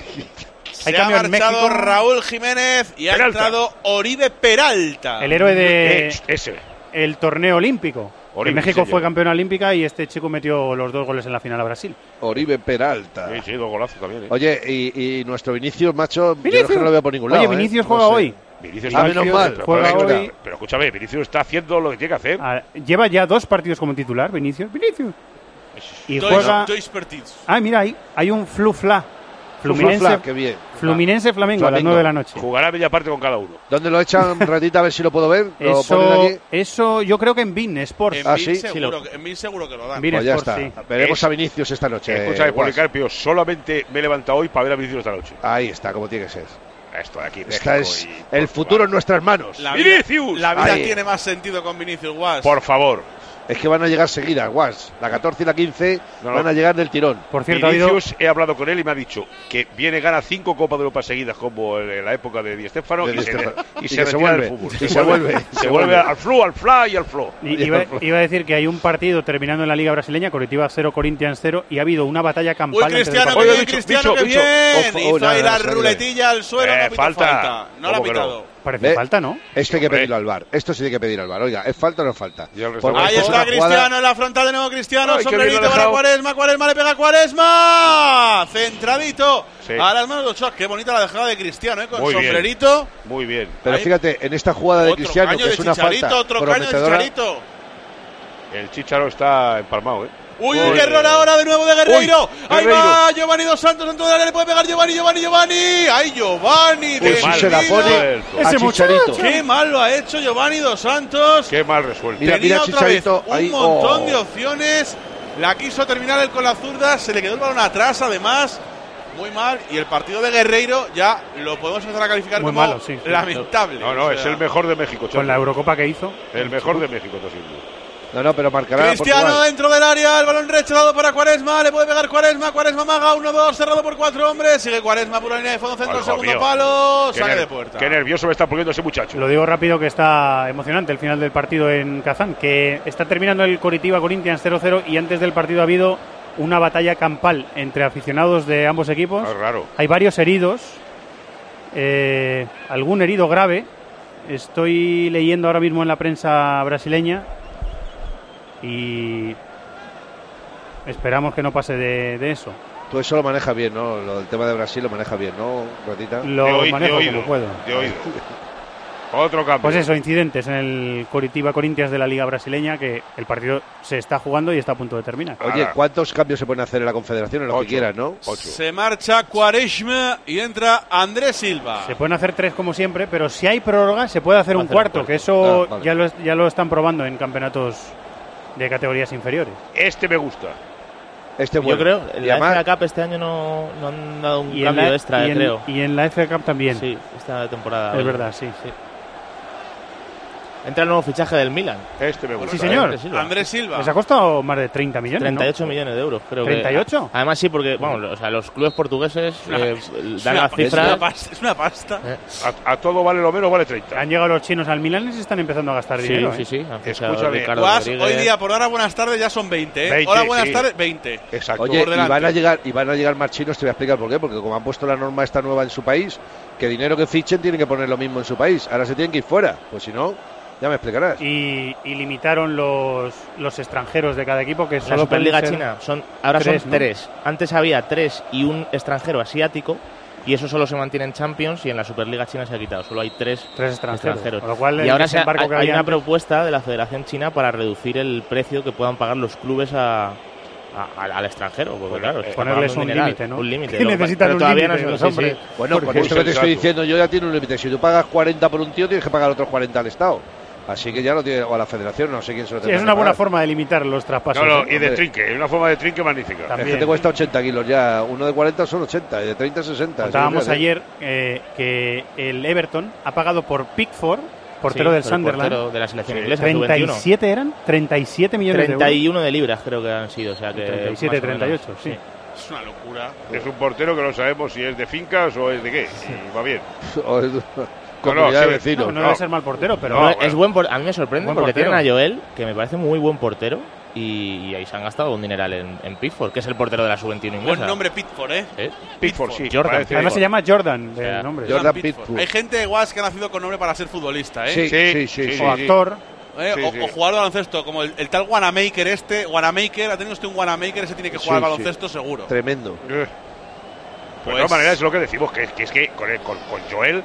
Se
Hay
ha
cambio en
marchado
México.
Raúl Jiménez y ha
Peralta.
entrado Oribe Peralta.
El héroe de
Eh, ese.
el torneo olímpico.
Oribe,
En México
señor.
fue campeona olímpica y este chico metió los dos goles en la final a Brasil.
Oribe Peralta.
Sí, sí, dos golazos también, eh.
Oye, y, y nuestro Vinicius, macho, yo
Vinicius.
es que no lo veo por ningún
Oye,
lado. ¿eh?
Vinicius
No
juega
sé.
hoy.
Vinicius
Ah,
está-
menos mal.
pero,
Juega
pero,
hoy.
pero escúchame, Vinicius está haciendo lo que tiene que hacer.
Ah, lleva ya dos partidos como titular, Vinicius. Vinicius. Y
Dois-
juega.
dois partidos.
Ah, mira, ahí hay un flufla. Fluminense,
Fla, qué bien.
Fluminense Flamengo, Flamengo a las nueve de la noche.
Jugará media parte con cada uno.
¿Dónde lo echan, Ratita, a ver si lo puedo ver? ¿Lo
eso, eso yo creo que en Bein Sports.
En
¿Ah,
Bein
sí?
seguro, sí, en seguro que lo dan.
Pues ya Sports, está. Sí. Veremos es, a Vinicius esta noche.
Escucha, eh, Policarpio, solamente me he levantado hoy para ver a Vinicius esta noche.
Ahí está, como tiene que ser.
Esto de aquí,
Esta es el futuro en nuestras manos.
La vida,
¡Vinicius!
La vida Ahí. tiene más sentido con Vinicius Guas.
Por favor.
Es que van a llegar seguidas, Guas. La catorce y la quince no, no. van a llegar del tirón.
Por cierto, Vinicius, habido... he hablado con él y me ha dicho que viene, gana cinco Copas de Europa seguidas como en la época de Di Stéfano y, se, y, y se, se vuelve.
Y se, se vuelve.
Se, se vuelve al flow, al fly y al flow.
Y, iba, iba a decir que hay un partido terminando en la Liga Brasileña, Coritiba cero, Corinthians cero, y ha habido una batalla campal.
Uy, Cristiano,
entre
que bien, Cristiano, que bien. Hizo ahí la ruletilla al suelo,
eh,
no pitó
falta.
falta. No la ha pitado.
Parece falta, ¿no?
Esto hay que pedirlo al V A R. Esto sí hay que pedir al V A R. Oiga, ¿es falta o no es falta?
Ahí está Cristiano jugada... en la frontal de nuevo Cristiano. Ay, sombrerito para Quaresma. Quaresma le pega a Quaresma. Centradito. Sí. A las manos de Ochoa. Qué bonita la dejada de Cristiano, ¿eh? Con
Muy
sombrerito.
Bien. Muy bien.
Pero ahí, fíjate, en esta jugada de Cristiano, que es una falta
otro caño de Chicharito.
El Chicharo está empalmado, ¿eh?
Uy, Uy, qué error ahora de nuevo de Guerreiro. Uy, Ahí Guerreiro. va Giovanni Dos Santos dentro del área, le puede pegar Giovanni, Giovanni, Giovanni. Ay, Giovanni.
Uy, si se la pone
ese Chicharito.
Qué mal lo ha hecho Giovanni Dos Santos.
Qué mal resuelto.
Tenía
mira, mira,
otra vez un
ahí,
montón
oh.
de opciones. La quiso terminar él con la zurda, se le quedó el balón atrás, además. Muy mal. Y el partido de Guerreiro ya lo podemos empezar a calificar
Muy
como
malo, sí.
lamentable.
No, no,
o sea,
es el mejor de México.
Con la Eurocopa que hizo.
El mejor de México, Tosillo.
No, no, pero marcará
Cristiano
Portugal.
dentro del área, el balón rechazado para Quaresma, le puede pegar Quaresma, Quaresma maga, uno dos, cerrado por cuatro hombres, sigue Quaresma por la línea de fondo, centro,
Hijo
segundo
mío.
palo,
Qué
saque
ner-
de puerta.
Qué nervioso me está poniendo ese muchacho.
Lo digo rápido que está emocionante el final del partido en Kazán, que está terminando el Coritiba Corinthians cero cero y antes del partido ha habido una batalla campal entre aficionados de ambos equipos.
Ah, raro.
Hay varios heridos, eh, algún herido grave. Estoy leyendo ahora mismo en la prensa brasileña y esperamos que no pase de, de eso.
Tú eso lo manejas bien, ¿no? Lo del tema de Brasil lo manejas bien, ¿no, Ratita?
Lo
De oí-
manejo
de oído,
como puedo.
de oído. Otro cambio.
Pues eso, incidentes en el Coritiba Corinthians de la Liga Brasileña, que el partido se está jugando y está a punto de terminar.
Oye,
Ahora.
¿cuántos cambios se pueden hacer en la Confederación? En lo
Ocho.
que quieras, ¿no?
Ocho.
Se marcha Quaresma y entra Andrés Silva.
Se pueden hacer tres como siempre, pero si hay prórroga se puede hacer
Va a
un
hacer
cuarto,
un
que
cuarto.
eso
Ah, vale.
ya, lo, ya lo están probando en campeonatos de categorías inferiores.
Este me gusta.
Este
Yo
bueno.
creo, en
Y
la
además-
F A Cup este año no, no han dado un
Y en,
cambio
la,
extra,
y, en,
creo.
y en la F A Cup también.
Sí, esta temporada.
Es
oye.
verdad, sí.
Sí. Entra el nuevo fichaje del Milan.
Este me gusta.
Sí, señor.
Andrés Silva.
Andrés Silva.
Les ha costado más de treinta millones,
treinta y ocho
¿no?
millones de euros, creo
¿treinta y ocho?
que. Además, sí, porque vamos, o sea, los clubes portugueses
una-
eh,
Es
dan
una,
las
es
cifras.
una pasta. Es una pasta.
Eh,
A, a todo vale lo menos, vale treinta.
Han llegado los chinos al Milan y se están empezando a gastar
sí,
dinero.
sí,
¿eh?
sí. Han fichado a
Escúchame,
Ricardo
Guas,
Rodríguez.
hoy día, por ahora, buenas tardes, ya son veinte. ¿eh?
veinte,
Hola, buenas
sí.
tardes, veinte.
Exacto.
Oye,
por
y
delante.
van a llegar y van a llegar más chinos, te voy a explicar por qué, porque como han puesto la norma esta nueva en su país, que dinero que fichen tienen que poner lo mismo en su país, ahora se tienen que ir fuera, pues si no, ya me explicarás.
Y, y limitaron los, los extranjeros de cada equipo, que
La
solo
Superliga
pueden ser-
China son ahora
tres,
son
¿no?
tres. Antes había tres y un extranjero asiático y eso solo se mantiene en Champions y en la Superliga China se ha quitado. Solo hay tres,
Tres extranjeros.
extranjeros.
Con lo cual,
y
el
ahora se ha-
desembarco
hay,
que
hay
había
una
antes-
propuesta de la Federación China para reducir el precio que puedan pagar los clubes a, a- al, al extranjero, porque
Bueno,
claro,
eh,
está
ponerles
pagando
un
dineral,
límite, ¿no?
un límite.
Que
Lo que-
necesitan
pero
un
todavía
límite
no
los
sí, sí.
hombres.
Bueno, con
Porque
esto que te
es
estoy
exacto.
diciendo yo ya tiene un límite. Si tú pagas cuarenta por un tío, tienes que pagar otros cuarenta al Estado. Así que ya lo tiene, o a la Federación, no sé quién se lo
Sí,
tendrá
es
que
una buena
pagar.
forma de limitar los traspasos.
No, no,
¿eh?
y de
hombre.
trinque, una forma de trinque magnífica.
También.
Es que te cuesta ochenta kilos ya. Uno de cuarenta son ochenta, y de treinta, sesenta.
Contábamos
Sí, sí, sí.
ayer eh, que el Everton ha pagado por Pickford, portero
Sí,
del
pero el
Sunderland,
portero de la selección
Sí.
inglesa, sub
treinta y
veintiuno.
siete eran, treinta y siete millones
treinta
de
y
euros.
uno de libras creo que han sido, o sea que
treinta y siete,
más o
treinta y
menos,
ocho, sí.
Es una locura.
Es un portero que no sabemos si es de fincas o es de qué. Y va bien.
O es-
No, no,
Comunidad
sí.
de vecinos.
No, no
no.
debe ser mal portero, pero
No,
Pero
bueno.
es buen por- a mí me sorprende
Buen
porque
portero.
tienen a Joel, que me parece muy buen portero, y, y ahí se han gastado un dineral en, en Pickford, que es el portero de la sub veintiuno inglesa.
Buen nombre, Pickford, ¿eh?
¿Eh?
Pickford, sí.
Jordan.
parece-
además se llama Jordan de
sea,
nombre.
Jordan
Pickford.
Pickford.
Hay gente, Guas, que ha nacido con nombre para ser futbolista, ¿eh?
Sí,
Sí,
sí, sí.
sí,
sí.
o actor.
¿Eh?
Sí,
o,
sí.
o jugador de baloncesto, como el, el tal Wanamaker este. Wanamaker, ha tenido usted un Wanamaker, ese tiene que jugar
Sí,
al
sí.
baloncesto seguro.
Tremendo.
Eh.
Pues-
De todas maneras es lo que decimos, que, que es que con, el- con, con Joel,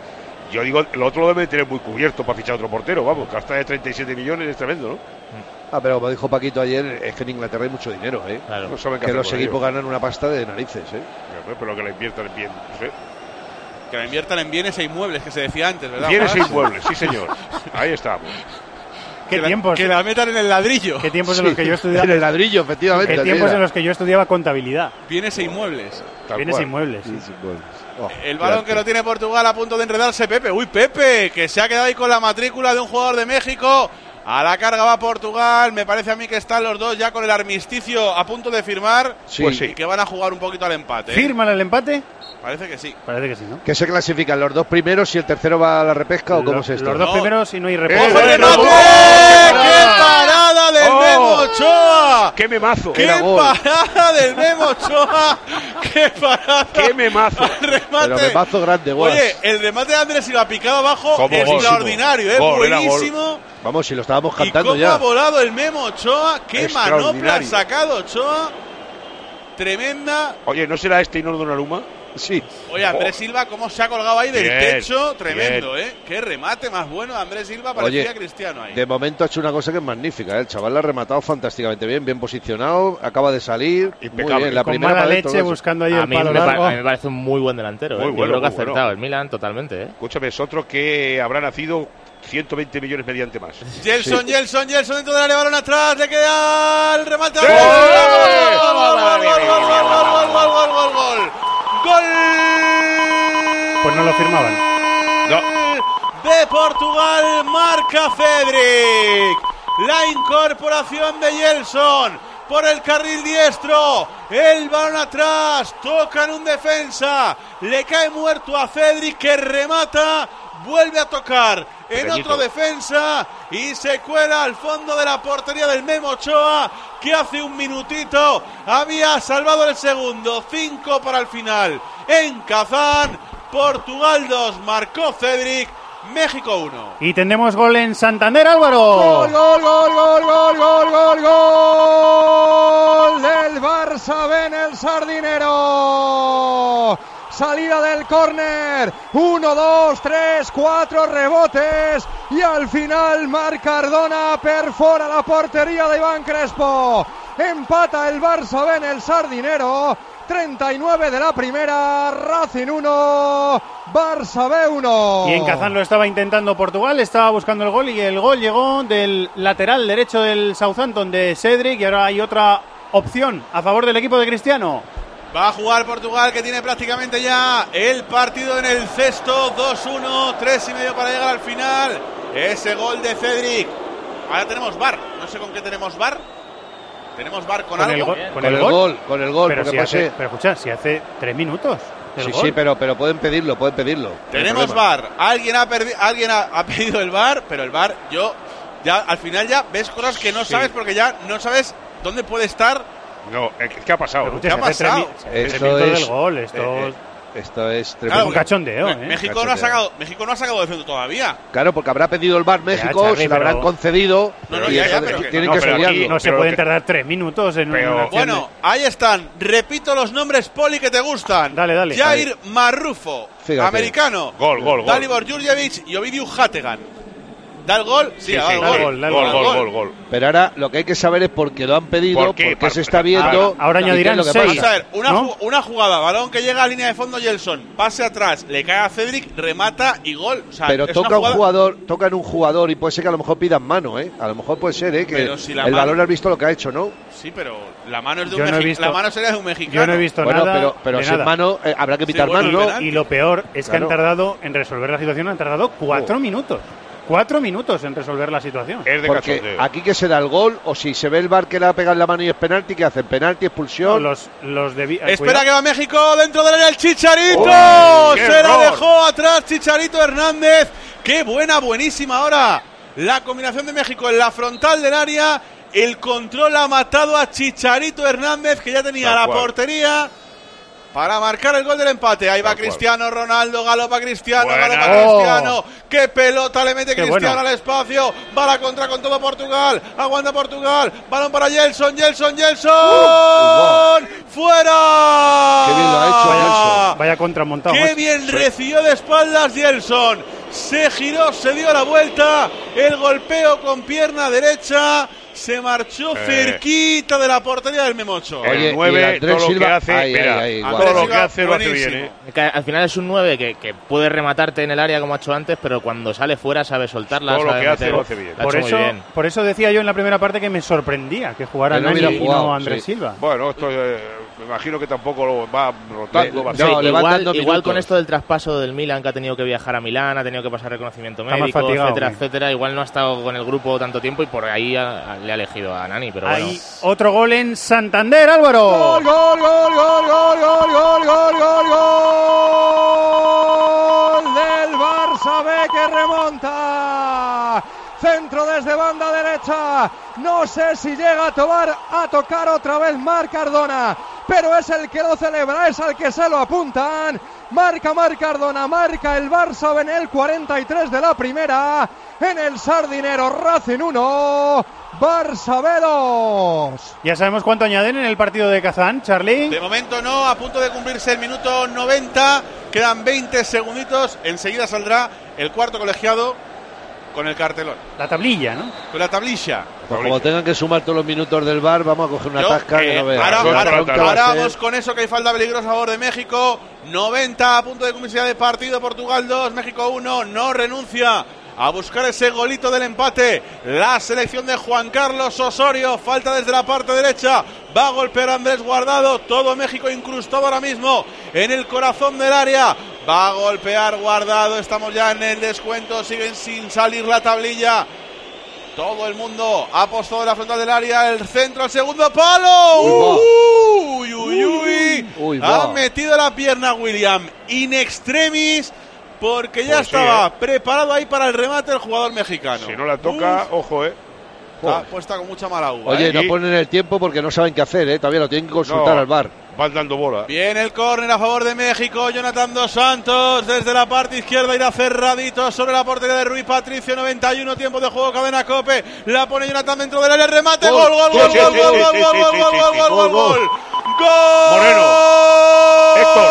Yo digo, el otro lo debe tener muy cubierto para fichar otro portero, vamos, gasta de treinta y siete millones, es tremendo, ¿no?
Ah, pero como dijo Paquito ayer, es que en Inglaterra hay mucho dinero, ¿eh?
Claro. No saben qué
que
hacer
los
con
equipos
ello.
ganan una pasta de narices, ¿eh?
Pero que la inviertan en bien, no sé.
Que la inviertan en bienes e inmuebles, que se decía antes, ¿verdad?
Bienes e
Juan?
inmuebles, sí señor. Ahí estamos.
¿Qué
que
tiempos?
La, que la metan en el ladrillo.
¿Qué tiempos
Sí,
en los que yo estudiaba?
En el ladrillo, efectivamente.
¿Qué tiempos en los que yo estudiaba contabilidad?
Bienes e inmuebles.
Tal
Bienes
cual.
inmuebles. Sí.
Sí, inmuebles. Oh,
El balón
gracias.
que lo tiene Portugal a punto de enredarse Pepe. Uy, Pepe, que se ha quedado ahí con la matrícula de un jugador de México. A la carga va Portugal. Me parece a mí que están los dos ya con el armisticio a punto de firmar.
Sí.
Pues sí. Y que van a jugar un poquito al empate. ¿eh?
¿Firman el empate?
Parece que sí.
Parece que sí, ¿no?
¿Qué se clasifican? ¿Los dos primeros y el tercero va a la repesca o cómo
Los-
es esto?
Los dos
No.
primeros y no hay
¡Eh,
reposo.
¡Ojo,
bueno!
remate!
¡Oh!
¡Qué parada del
¡Oh!
Memo Ochoa!
¡Qué memazo!
¡Qué
Era gol.
parada del Memo Ochoa! ¡Qué parada!
¡Qué memazo!
remate.
Pero memazo grande, guas.
Oye, el remate de Andrés Silva picado abajo
Como
es
gol.
extraordinario, ¿eh?
Gol, era
Buenísimo.
Vamos, si lo estábamos
¿Y
cantando
cómo
ya.
ha volado el Memo Ochoa? ¡Qué manopla ha
Extraordinario.
sacado Ochoa! Tremenda.
Oye, ¿no será este y no Donnarumma?
Sí.
Oye, Andrés Silva, cómo se ha colgado ahí del
Bien,
techo. Tremendo, ¿eh? Qué remate más bueno de Andrés Silva. Parecía
Oye,
Cristiano ahí.
De momento ha hecho una cosa que es magnífica, ¿eh? El chaval la ha rematado fantásticamente bien, bien posicionado, acaba de salir.
Impecable.
Muy bien, la
Con
primera
mala
para dentro,
leche
¿no?
buscando ahí
A
el
mí,
palo
me pa-
largo.
a mí me parece un muy buen delantero.
Muy
¿eh?
bueno,
Yo creo que ha
muy bueno.
acertado el Milan totalmente. ¿eh?
Escúchame, es otro que habrá nacido ciento veinte millones mediante más.
Gelson, Gelson, Gelson dentro del área, balón atrás, le queda el remate.
¡Sí!
¡Gol, gol, gol, gol, gol, gol, gol, gol, gol, gol, gol! ¡Gol!
Pues no lo firmaban.
De Portugal, marca Cedric. La incorporación de Gelson por el carril diestro. El balón atrás, toca en un defensa. Le cae muerto a Cedric que remata. Vuelve a tocar en
Pequeñito.
otro defensa y se cuela al fondo de la portería del Memo Ochoa, que hace un minutito había salvado el segundo. Cinco para el final. En Kazán, Portugal dos, marcó Cedric, México uno.
Y tendremos gol en Santander, Álvaro.
Gol, gol, gol, gol, gol, gol, gol, gol del Barça B en el Sardinero. Salida del córner, uno, dos, tres, cuatro rebotes y al final Marc Cardona perfora la portería de Iván Crespo. Empata el Barça B en el Sardinero, treinta y nueve de la primera, Racing uno, Barça B uno.
Y en Kazán lo estaba intentando Portugal, estaba buscando el gol y el gol llegó del lateral derecho del Southampton de Cedric y ahora hay otra opción a favor del equipo de Cristiano.
Va a jugar Portugal, que tiene prácticamente ya el partido en el cesto. Dos uno, tres y medio para llegar al final. Ese gol de Cedric. Ahora tenemos V A R. No sé con qué tenemos V A R. Tenemos V A R con,
Con
algo.
el gol.
Con el gol, con el gol,
Pero,
porque
si
puede
hace,
ser-
pero escucha, si hace tres minutos. el
Sí,
gol.
sí, pero, pero pueden pedirlo, pueden pedirlo. No hay
Tenemos V
problema.
A R. Alguien ha perdi- alguien ha, ha pedido el V A R, pero el V A R, yo ya al final ya ves cosas que no
Sí.
sabes porque ya no sabes dónde puede estar.
No, es que ha pasado.
Pero,
¿no?
¿qué
escucha,
ha
si hace tres,
pasado?
mi- si hace tres
Esto
minutos
es-
del gol. Esto
Eh, eh, esto es
es
tremendo.
un cachondeo.
Me-
¿eh?
México no ha
Cachondeo.
sacado, México no ha sacado defensa todavía.
Claro, porque habrá pedido el V A R México,
Charlie,
se lo habrán
pero-
concedido
No, no,
y
ya,
eso
ya,
de-
pero que-
tienen
no,
que
pero aquí
estudiarlo.
No se
pero
pueden
que-
tardar tres minutos en
pero-
una acción.
Bueno, ahí están. Repito los nombres, Poli, que te gustan.
Dale, dale.
Jair Marrufo,
Fíjate.
americano.
Gol, gol, gol.
Dalibor Jurjevic y Ovidiu Hategan. ¿Da el gol? Sí,
Sí,
ha
sí,
dado
da
el
el
gol.
gol, da el
gol,
Da el
gol,
gol.
gol, gol.
Pero ahora lo que hay que saber es por qué lo han pedido,
¿Por
por
qué?
qué
Para-
se está viendo.
ahora
y qué es
añadirán
lo que
seis.
pasa.
Vamos a ver, una,
¿No?
ju- una jugada, balón que llega a línea de fondo Gelson, pase atrás, le cae a Cedric, remata y gol. O sea,
Pero
es
toca
una
un
jugada-
jugador, toca en un jugador y puede ser que a lo mejor pidan mano, ¿eh? A lo mejor puede ser, ¿eh? Que
Pero si la
el
mano-
balón has visto lo que ha hecho, ¿no?
Sí, pero la mano es de
Yo
un
no he
mexi-
visto-
la mano sería de un mexicano.
Yo no he visto
Bueno,
nada.
pero, pero
de
si es
nada.
mano, eh, habrá que pitar
Sí, bueno,
mano,
y
¿no?
penal.
Y lo peor es que
Claro.
han tardado en resolver la situación, han tardado cuatro
Oh.
minutos. Cuatro minutos en resolver la situación.
Es de
Porque
cachondeo.
aquí que se da el gol, o si se ve el V A R que le ha pegado en la mano y es penalti, ¿qué hacen? Penalti,
No,
expulsión.
los, los de...
Espera que va México dentro del área el Chicharito.
¡Oh, qué
Se la
error!
dejó atrás Chicharito Hernández. Qué buena, buenísima ahora. La combinación de México en la frontal del área. El control ha matado a Chicharito Hernández, que ya tenía
Tal
la
cual.
portería para marcar el gol del empate. Ahí va
Tal cual.
Cristiano Ronaldo, galopa Cristiano,
Buena.
galopa
Oh.
Cristiano. Qué pelota le mete
Qué
Cristiano
bueno.
al espacio. Va la contra con todo Portugal. Aguanta Portugal. Balón para Gelson, Gelson, Gelson.
Uh,
¡Fuera!
Qué bien lo ha hecho
Vaya,
Gelson.
vaya contramontado.
Qué
macho.
bien recibió de espaldas Gelson. se giró, se dio la vuelta, el golpeo con pierna derecha, se marchó eh. cerquita de la portería del Memocho.
El nueve, todo lo que hace,
ay,
mira,
ay, ay,
todo lo que hace lo hace bien, ¿eh?
Que al final es un nueve que, que puede rematarte en el área como ha hecho antes, pero cuando sale fuera sabe soltarla.
Todo
sabe
lo que hace
meter,
lo hace bien.
Por eso, bien. por eso decía yo en la primera parte que me sorprendía que jugara
no
Nani y no Andrés
sí.
Silva.
Bueno, esto eh, me imagino que tampoco lo va rotando.
Le,
va
sí,
no,
igual, igual con esto del traspaso del Milan, que ha tenido que viajar a Milán, ha tenido que pasar reconocimiento
Está
médico,
fatigado,
etcétera,
¿eh?
etcétera. Igual no ha estado con el grupo tanto tiempo y por ahí ha, le ha elegido a Nani, pero
Hay
bueno.
otro gol en Santander, Álvaro.
Gol, gol, gol, gol, gol, gol, gol, gol, gol, gol del Barça B que remonta. Centro desde banda derecha. No sé si llega a tocar, a tocar otra vez Marc Cardona, pero es el que lo celebra, es al que se lo apuntan. Marca Marc Cardona, marca el Barça B en el cuarenta y tres de la primera. En el Sardinero, Racing uno, Barça B dos.
¿Ya sabemos cuánto añaden en el partido de Kazán, Charlie?
De momento no, a punto de cumplirse el minuto noventa. Quedan veinte segunditos. Enseguida saldrá el cuarto colegiado con el cartelón.
La tablilla, ¿no?
Con la tablilla.
Pues como tengan que sumar todos los minutos del V A R, vamos a coger una
Yo,
tasca
eh,
que no veas.
Ahora,
Ahora,
ahora,
ahora,
ahora vamos con eso, que hay falta peligrosa a favor de México. noventa a punto de cumplirse de partido. Portugal dos, México uno. No renuncia a buscar ese golito del empate. La selección de Juan Carlos Osorio. Falta desde la parte derecha. Va a golpear a Andrés Guardado. Todo México incrustado ahora mismo en el corazón del área. Va a golpear Guardado. Estamos ya en el descuento. Siguen sin salir la tablilla. Todo el mundo ha apostado en la frontal del área. El centro al segundo palo. Uy, uy, uy, uy. uy ha metido la pierna William in extremis, porque ya pues estaba sí, ¿eh? preparado ahí para el remate el jugador mexicano.
Si no la toca, Uf. ojo, eh.
Está puesta con mucha mala uva.
Oye,
¿eh?
no ponen el tiempo porque no saben qué hacer, ¿eh? Todavía lo tienen que consultar no, al V A R.
Van dando bola.
Viene el córner a favor de México. Jonathan Dos Santos desde la parte izquierda irá cerradito sobre la portería de Rui Patricio. noventa y uno, tiempo de juego, cadena Cope. La pone Jonathan dentro del área, remate. Gol, gol, gol, gol, gol, gol, gol, gol, gol, gol, gol, gol.
Moreno. Héctor.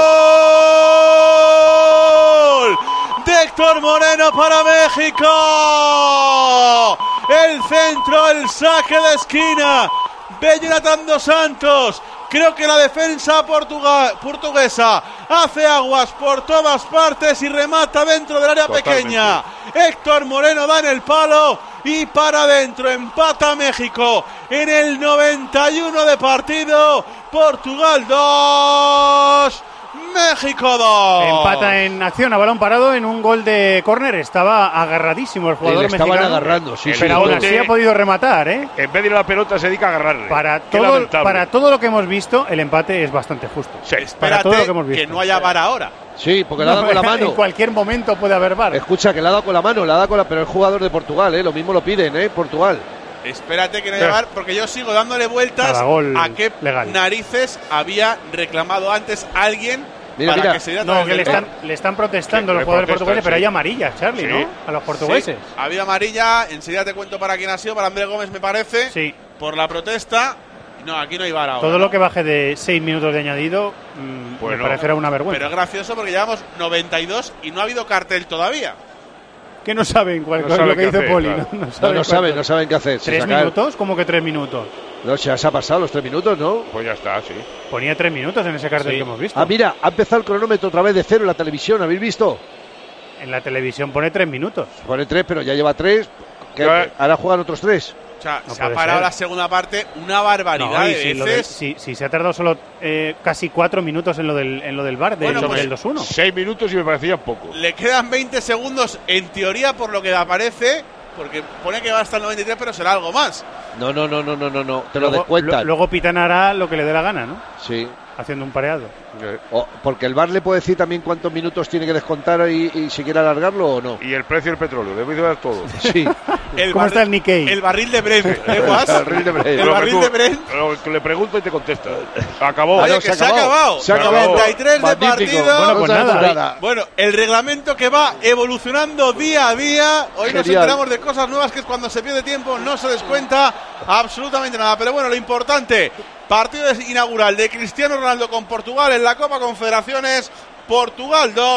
De Héctor Moreno para México. El centro, el saque de esquina de Jonathan Dos Santos. Creo que la defensa portuga, portuguesa hace aguas por todas partes y remata dentro del área Totalmente. pequeña. Héctor Moreno da en el palo y para adentro. Empata México en el noventa y uno de partido. Portugal dos, México dos.
Empata en acción a balón parado en un gol de córner. Estaba agarradísimo el jugador
Le estaban
mexicano.
agarrando, sí,
pero
sí,
aún así ha podido rematar, ¿eh?
En vez de ir a la pelota se dedica a agarrarle.
Para todo, para todo lo que hemos visto, el empate es bastante justo.
Sí.
Para todo lo que hemos visto.
Que no haya V A R ahora.
Sí, porque le ha dado con la mano.
En cualquier momento puede haber V A R.
Escucha, que le ha dado con la mano, le ha dado con la... pero el jugador de Portugal, ¿eh? Lo mismo lo piden, ¿eh? Portugal.
Espérate que no haya V A R, porque yo sigo dándole vueltas a qué
legal.
narices había reclamado antes alguien.
Mira,
para
mira.
que se
no, que le están, le están protestando los jugadores portugueses, sí. Pero hay amarilla, Charlie,
sí.
¿no? A los portugueses.
Sí. Había amarilla, enseguida te cuento para quién ha sido, para Andrés Gómez me parece,
sí.
por la protesta. No, aquí no hay V A R ahora.
Todo
¿no?
lo que baje de seis minutos de añadido mmm, bueno, me parecerá una vergüenza.
Pero es gracioso porque llevamos noventa y dos y no ha habido cartel todavía.
Que no saben cuál,
no
es lo que dice
hacer,
Poli.
Claro.
No, no,
no,
saben,
no saben, no saben qué hacer.
¿Tres minutos? ¿Cómo que tres minutos?
No, se ha pasado los tres minutos, ¿no?
Pues ya está, sí.
Ponía tres minutos en ese cartel sí. que hemos visto.
Ah, mira, ha empezado el cronómetro otra vez de cero en la televisión, ¿habéis visto?
En la televisión pone tres minutos.
Pone tres, pero ya lleva tres. ¿Qué? No, ahora juegan otros tres.
O sea, no se ha parado ser. La segunda parte una barbaridad no, de
si
veces.
De, si, si se ha tardado solo eh, casi cuatro minutos en lo del, en lo del V A R, de,
bueno, pues,
del dos uno.
Seis minutos y me parecía poco.
Le quedan veinte segundos, en teoría, por lo que aparece, porque pone que va hasta el noventa y tres, pero será algo más.
No, no, no, no, no, no, no. Te
luego,
lo descuentan.
Lo, luego Pitán hará lo que le dé la gana, ¿no?
Sí.
Haciendo un pareado.
O, porque el V A R le puede decir también cuántos minutos tiene que descontar y, y si quiere alargarlo o no.
Y el precio del petróleo, debe ver todo.
Sí.
El
¿Cómo
barril,
está el Nikkei?
El barril de Brent, ¿eh, Guas?
El barril de Brent.
El barril
tú,
de Brent.
Lo que le pregunto y te contesta. Acabó.
Oye,
no,
que
se ha acabado.
Se ha acabado. noventa y tres de partido.
Bueno, pues nada.
nada.
Bueno, el reglamento que va evolucionando día a día. Hoy Genial. Nos enteramos de cosas nuevas, que es cuando se pierde tiempo, no se descuenta absolutamente nada. Pero bueno, lo importante, partido inaugural de Cristiano Ronaldo con Portugal en la Copa Confederaciones. Portugal dos,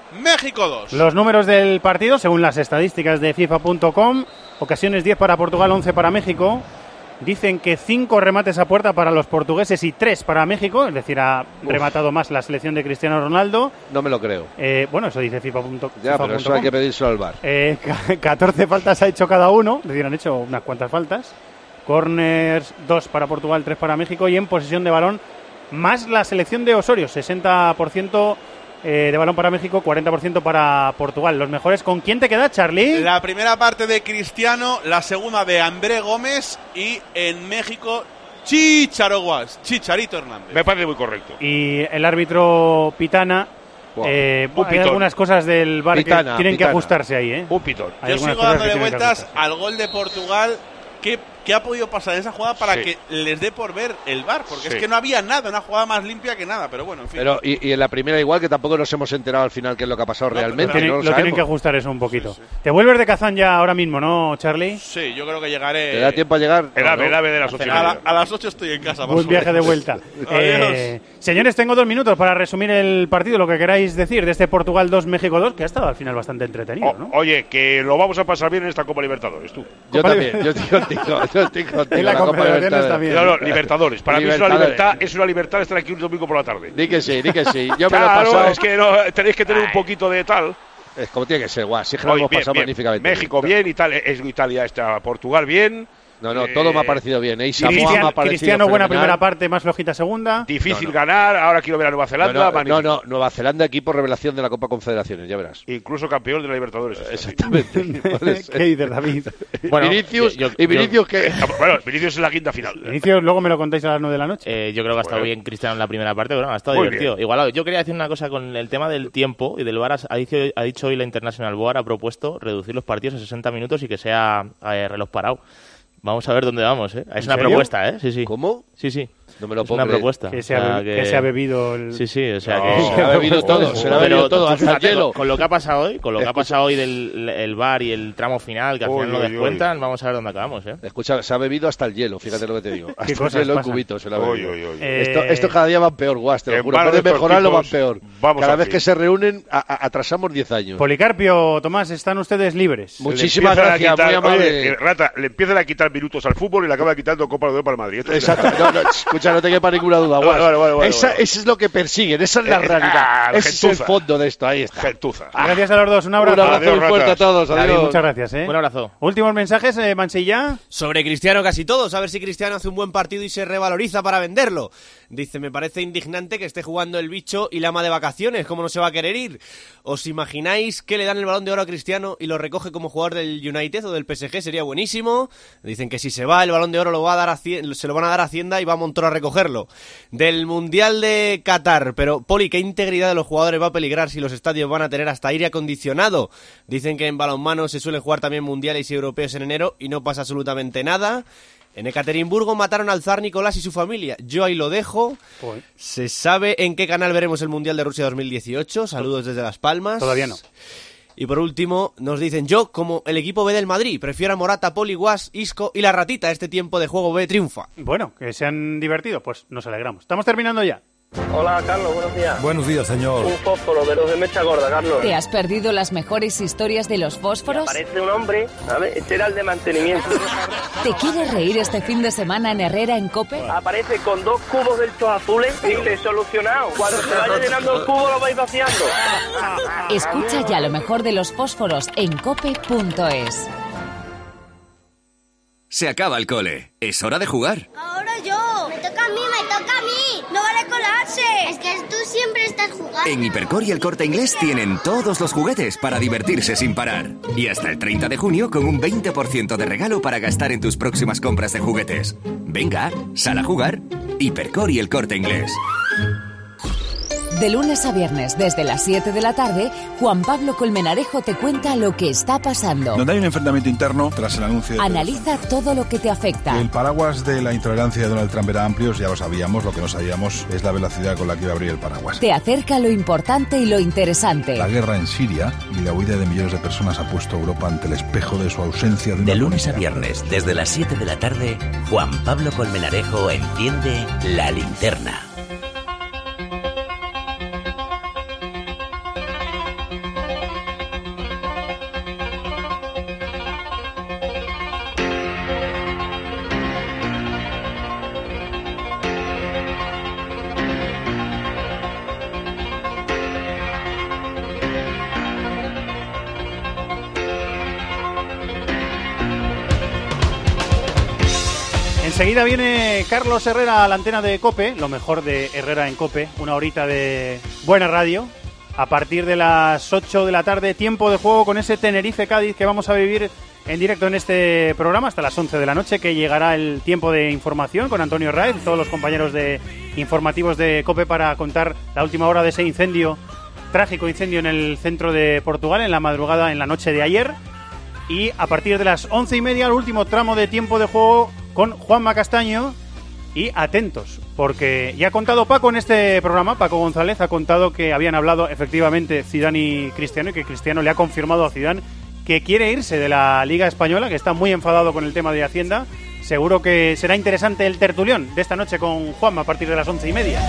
México dos.
Los números del partido, según las estadísticas de FIFA punto com, ocasiones diez para Portugal, once para México. Dicen que cinco remates a puerta para los portugueses y tres para México, es decir, ha Uf. rematado más la selección de Cristiano Ronaldo.
No me lo creo.
Eh, bueno, eso dice FIFA punto com.
Ya, pero eso hay que pedírselo al V A R.
Eh, catorce faltas ha hecho cada uno, es decir, han hecho unas cuantas faltas. Corners, dos para Portugal, tres para México. Y en posesión de balón, más la selección de Osorio, sesenta por ciento eh, de balón para México, cuarenta por ciento para Portugal. Los mejores, ¿con quién te queda, Charlie?
La primera parte de Cristiano, la segunda de André Gómez y en México Chicharoguas, Chicharito Hernández.
Me parece muy correcto.
Y el árbitro Pitana. Wow. Eh, hay algunas cosas del V A R pitana, que tienen pitana. que ajustarse ahí, ¿eh?
Un pitón.
Yo sigo dándole vueltas al gol de Portugal. ¿Qué, ¿Qué ha podido pasar en esa jugada para sí. que les dé por ver el V A R? Porque sí. es que no había nada, una jugada más limpia que nada, pero bueno, en fin.
Pero y, y en la primera igual, que tampoco nos hemos enterado al final qué es lo que ha pasado no, realmente.
Tienen,
no
lo,
lo
tienen que ajustar eso un poquito. Sí, sí. ¿Te vuelves de Kazán ya ahora mismo, no, Charlie?
Sí, yo creo que llegaré.
¿Te da tiempo a llegar?
El ave, el ave de las ocho.
A, la, a las ocho estoy en casa.
Buen viaje de vuelta. eh, señores, tengo dos minutos para resumir el partido, lo que queráis decir de este Portugal dos, México dos, que ha estado al final bastante entretenido, ¿no?
O, oye, que lo vamos a pasar bien en esta Copa Libertadores, tú.
Yo Copa también, yo estoy contigo, yo estoy contigo.
La Copa Libertadores.
No, no, Libertadores. Para Libertadores. mí es una libertad, es una libertad estar aquí un domingo por la tarde.
Di que sí, di que sí. Yo
claro,
me lo he pasado.
Es que no, tenéis que tener Ay. un poquito de tal.
Es como tiene que ser, guau. Sí, que lo hemos
bien,
pasado
bien.
magníficamente.
México bien, Italia, es Italia está, Portugal bien.
No, no, todo eh, me ha parecido bien. ¿eh?
Cristian, me ha parecido Cristiano, buena fenomenal. Primera parte, más flojita segunda.
Difícil
no, no.
ganar, ahora quiero ver a Nueva Zelanda.
No, no, no, no, Nueva Zelanda, equipo revelación de la Copa Confederaciones, ya verás.
Incluso campeón de la Libertadores.
Exactamente.
¿Qué dices, David?
Bueno, Vinicius, yo, yo, ¿y Vinicius qué?
Bueno, Vinicius es la quinta final.
Vinicius, luego me lo contáis a las nueve de la noche.
Eh, yo creo que ha estado bueno. bien Cristiano en la primera parte, pero bueno, ha estado Muy divertido. Bien. Igualado. Yo quería decir una cosa con el tema del tiempo y del V A R. Ha dicho, ha dicho hoy la International Board, ha propuesto reducir los partidos a sesenta minutos y que sea eh, reloj parado. Vamos a ver dónde vamos, ¿eh? Es una
serio?
propuesta, ¿eh? Sí, sí.
¿Cómo?
Sí, sí.
No me lo
es
puedo
una
creer.
propuesta.
Que se, ha, o sea, que... que se ha bebido el...
Sí, sí, o sea
no,
que...
Se ha bebido todo, se ha bebido todo, hasta el hielo.
Con, con lo que ha pasado hoy, con lo que ha pasado hoy del el V A R y el tramo final, que al final lo descuentan, oy. Vamos a ver dónde acabamos, ¿eh?
Escucha, se ha bebido hasta el hielo, fíjate lo que te digo. Hasta
el
hielo en cubitos se lo ha bebido. Oy, oy, oy.
Eh...
Esto, esto cada día va peor, Guas, te lo juro. En vez de mejorarlo, va peor. Cada vez que se reúnen, a, a, atrasamos diez años.
Policarpio, Tomás, están ustedes libres.
Muchísimas gracias, muy amable.
Rata, le empiezan a quitar minutos al fútbol y le acaban quitando Copa de Oro para el Madrid.
Exacto. Escucha, no te quepa ninguna duda, Guas. Vale, vale, vale, esa, eso es lo que persiguen, esa es la eh, realidad. Ah, ese gentuza. Es el fondo de esto, ahí está.
Gentuza.
Ah. Gracias a los dos, un abrazo.
Un abrazo adiós, muy fuerte a todos. Adiós.
David, muchas gracias. ¿eh?
Un abrazo.
Últimos mensajes, eh, Mansilla.
Sobre Cristiano casi todos, a ver si Cristiano hace un buen partido y se revaloriza para venderlo. Dice, me parece indignante que esté jugando el bicho y la ama de vacaciones, ¿cómo no se va a querer ir? ¿Os imagináis que le dan el Balón de Oro a Cristiano y lo recoge como jugador del United o del P S G? Sería buenísimo. Dicen que si se va el Balón de Oro lo va a dar a, se lo van a dar a Hacienda y va a Montoro a recogerlo. Del Mundial de Qatar, pero Poli, ¿qué integridad de los jugadores va a peligrar si los estadios van a tener hasta aire acondicionado? Dicen que en balonmano se suelen jugar también mundiales y europeos en enero y no pasa absolutamente nada. En Ekaterimburgo mataron al zar Nicolás y su familia. Yo ahí lo dejo. Uy. ¿Se sabe en qué canal veremos el Mundial de Rusia dos mil dieciocho? Saludos desde Las Palmas.
Todavía no.
Y por último, nos dicen, yo, como el equipo B del Madrid, prefiero a Morata, Poli, Guas, Isco y la ratita. Este tiempo de juego B triunfa.
Bueno, que se han divertido, pues nos alegramos. Estamos terminando ya.
Hola, Carlos, buenos días.
Buenos días, señor.
Un fósforo de los de mecha gorda, Carlos.
¿Te has perdido las mejores historias de los fósforos?
Me aparece un hombre, ¿sabes? Este era el de mantenimiento.
¿Te quieres reír este fin de semana en Herrera en COPE?
Aparece con dos cubos de estos azules y dice, solucionado. Cuando se vaya llenando el cubo lo vais vaciando.
Escucha ya lo mejor de los fósforos en cope punto es.
Se acaba el cole. Es hora de jugar.
Ahora yo. Me toca a mí, me toca a mí. No vale colarse. Es que tú siempre estás jugando.
En Hipercor y El Corte Inglés tienen todos los juguetes para divertirse sin parar. Y hasta el treinta de junio con un veinte por ciento de regalo para gastar en tus próximas compras de juguetes. Venga, sal a jugar. Hipercor y El Corte Inglés.
De lunes a viernes, desde las siete de la tarde, Juan Pablo Colmenarejo te cuenta lo que está pasando.
Donde hay un enfrentamiento interno tras el anuncio de...
Analiza todo lo que te afecta.
El paraguas de la intolerancia de Donald Trump era amplio, ya lo sabíamos. Lo que no sabíamos es la velocidad con la que iba a abrir el paraguas.
Te acerca lo importante y lo interesante.
La guerra en Siria y la huida de millones de personas ha puesto a Europa ante el espejo de su ausencia. De,
de lunes a viernes, desde las siete de la tarde, Juan Pablo Colmenarejo enciende la linterna.
Enseguida viene Carlos Herrera a la antena de COPE, lo mejor de Herrera en COPE, una horita de buena radio. A partir de las ocho de la tarde, tiempo de juego con ese Tenerife-Cádiz que vamos a vivir en directo en este programa hasta las once de la noche, que llegará el tiempo de información con Antonio Raez y todos los compañeros de informativos de COPE para contar la última hora de ese incendio, trágico incendio en el centro de Portugal, en la madrugada, en la noche de ayer. Y a partir de las once y media, el último tramo de tiempo de juego con Juanma Castaño. Y atentos, porque ya ha contado Paco en este programa, Paco González ha contado que habían hablado efectivamente Zidane y Cristiano, y que Cristiano le ha confirmado a Zidane que quiere irse de la Liga Española, que está muy enfadado con el tema de Hacienda. Seguro que será interesante el tertulión de esta noche con Juanma a partir de las once y media.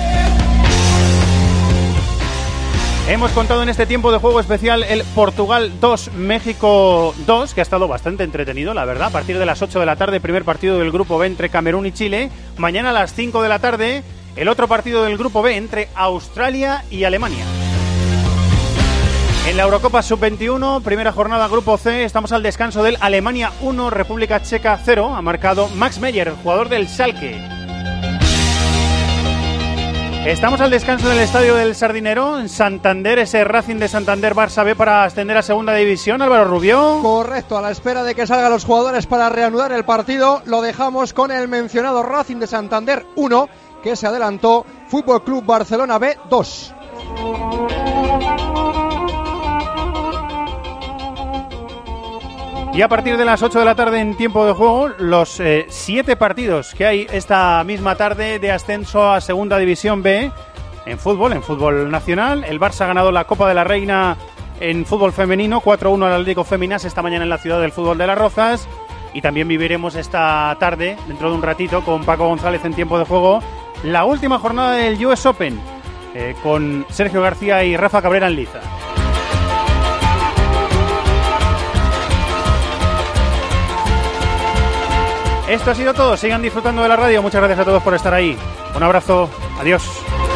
Hemos contado en este tiempo de juego especial el Portugal dos, México dos, que ha estado bastante entretenido, la verdad. A partir de las ocho de la tarde, primer partido del Grupo B entre Camerún y Chile. Mañana a las cinco de la tarde, el otro partido del Grupo B entre Australia y Alemania. En la Eurocopa sub veintiuno, primera jornada Grupo C, estamos al descanso del Alemania uno, República Checa cero. Ha marcado Max Meyer, jugador del Schalke. Estamos al descanso del estadio del Sardinero, en Santander, ese Racing de Santander Barça B para ascender a segunda división. Álvaro Rubio.
Correcto, a la espera de que salgan los jugadores para reanudar el partido, lo dejamos con el mencionado Racing de Santander uno, que se adelantó Fútbol Club Barcelona B dos.
Y a partir de las ocho de la tarde en tiempo de juego, los eh, siete partidos que hay esta misma tarde de ascenso a Segunda División B en fútbol, en fútbol nacional. El Barça ha ganado la Copa de la Reina en fútbol femenino, cuatro uno al Atlético Féminas esta mañana en la ciudad del fútbol de Las Rozas. Y también viviremos esta tarde, dentro de un ratito, con Paco González en tiempo de juego, la última jornada del U S Open, eh, con Sergio García y Rafa Cabrera en liza. Esto ha sido todo. Sigan disfrutando de la radio. Muchas gracias a todos por estar ahí. Un abrazo. Adiós.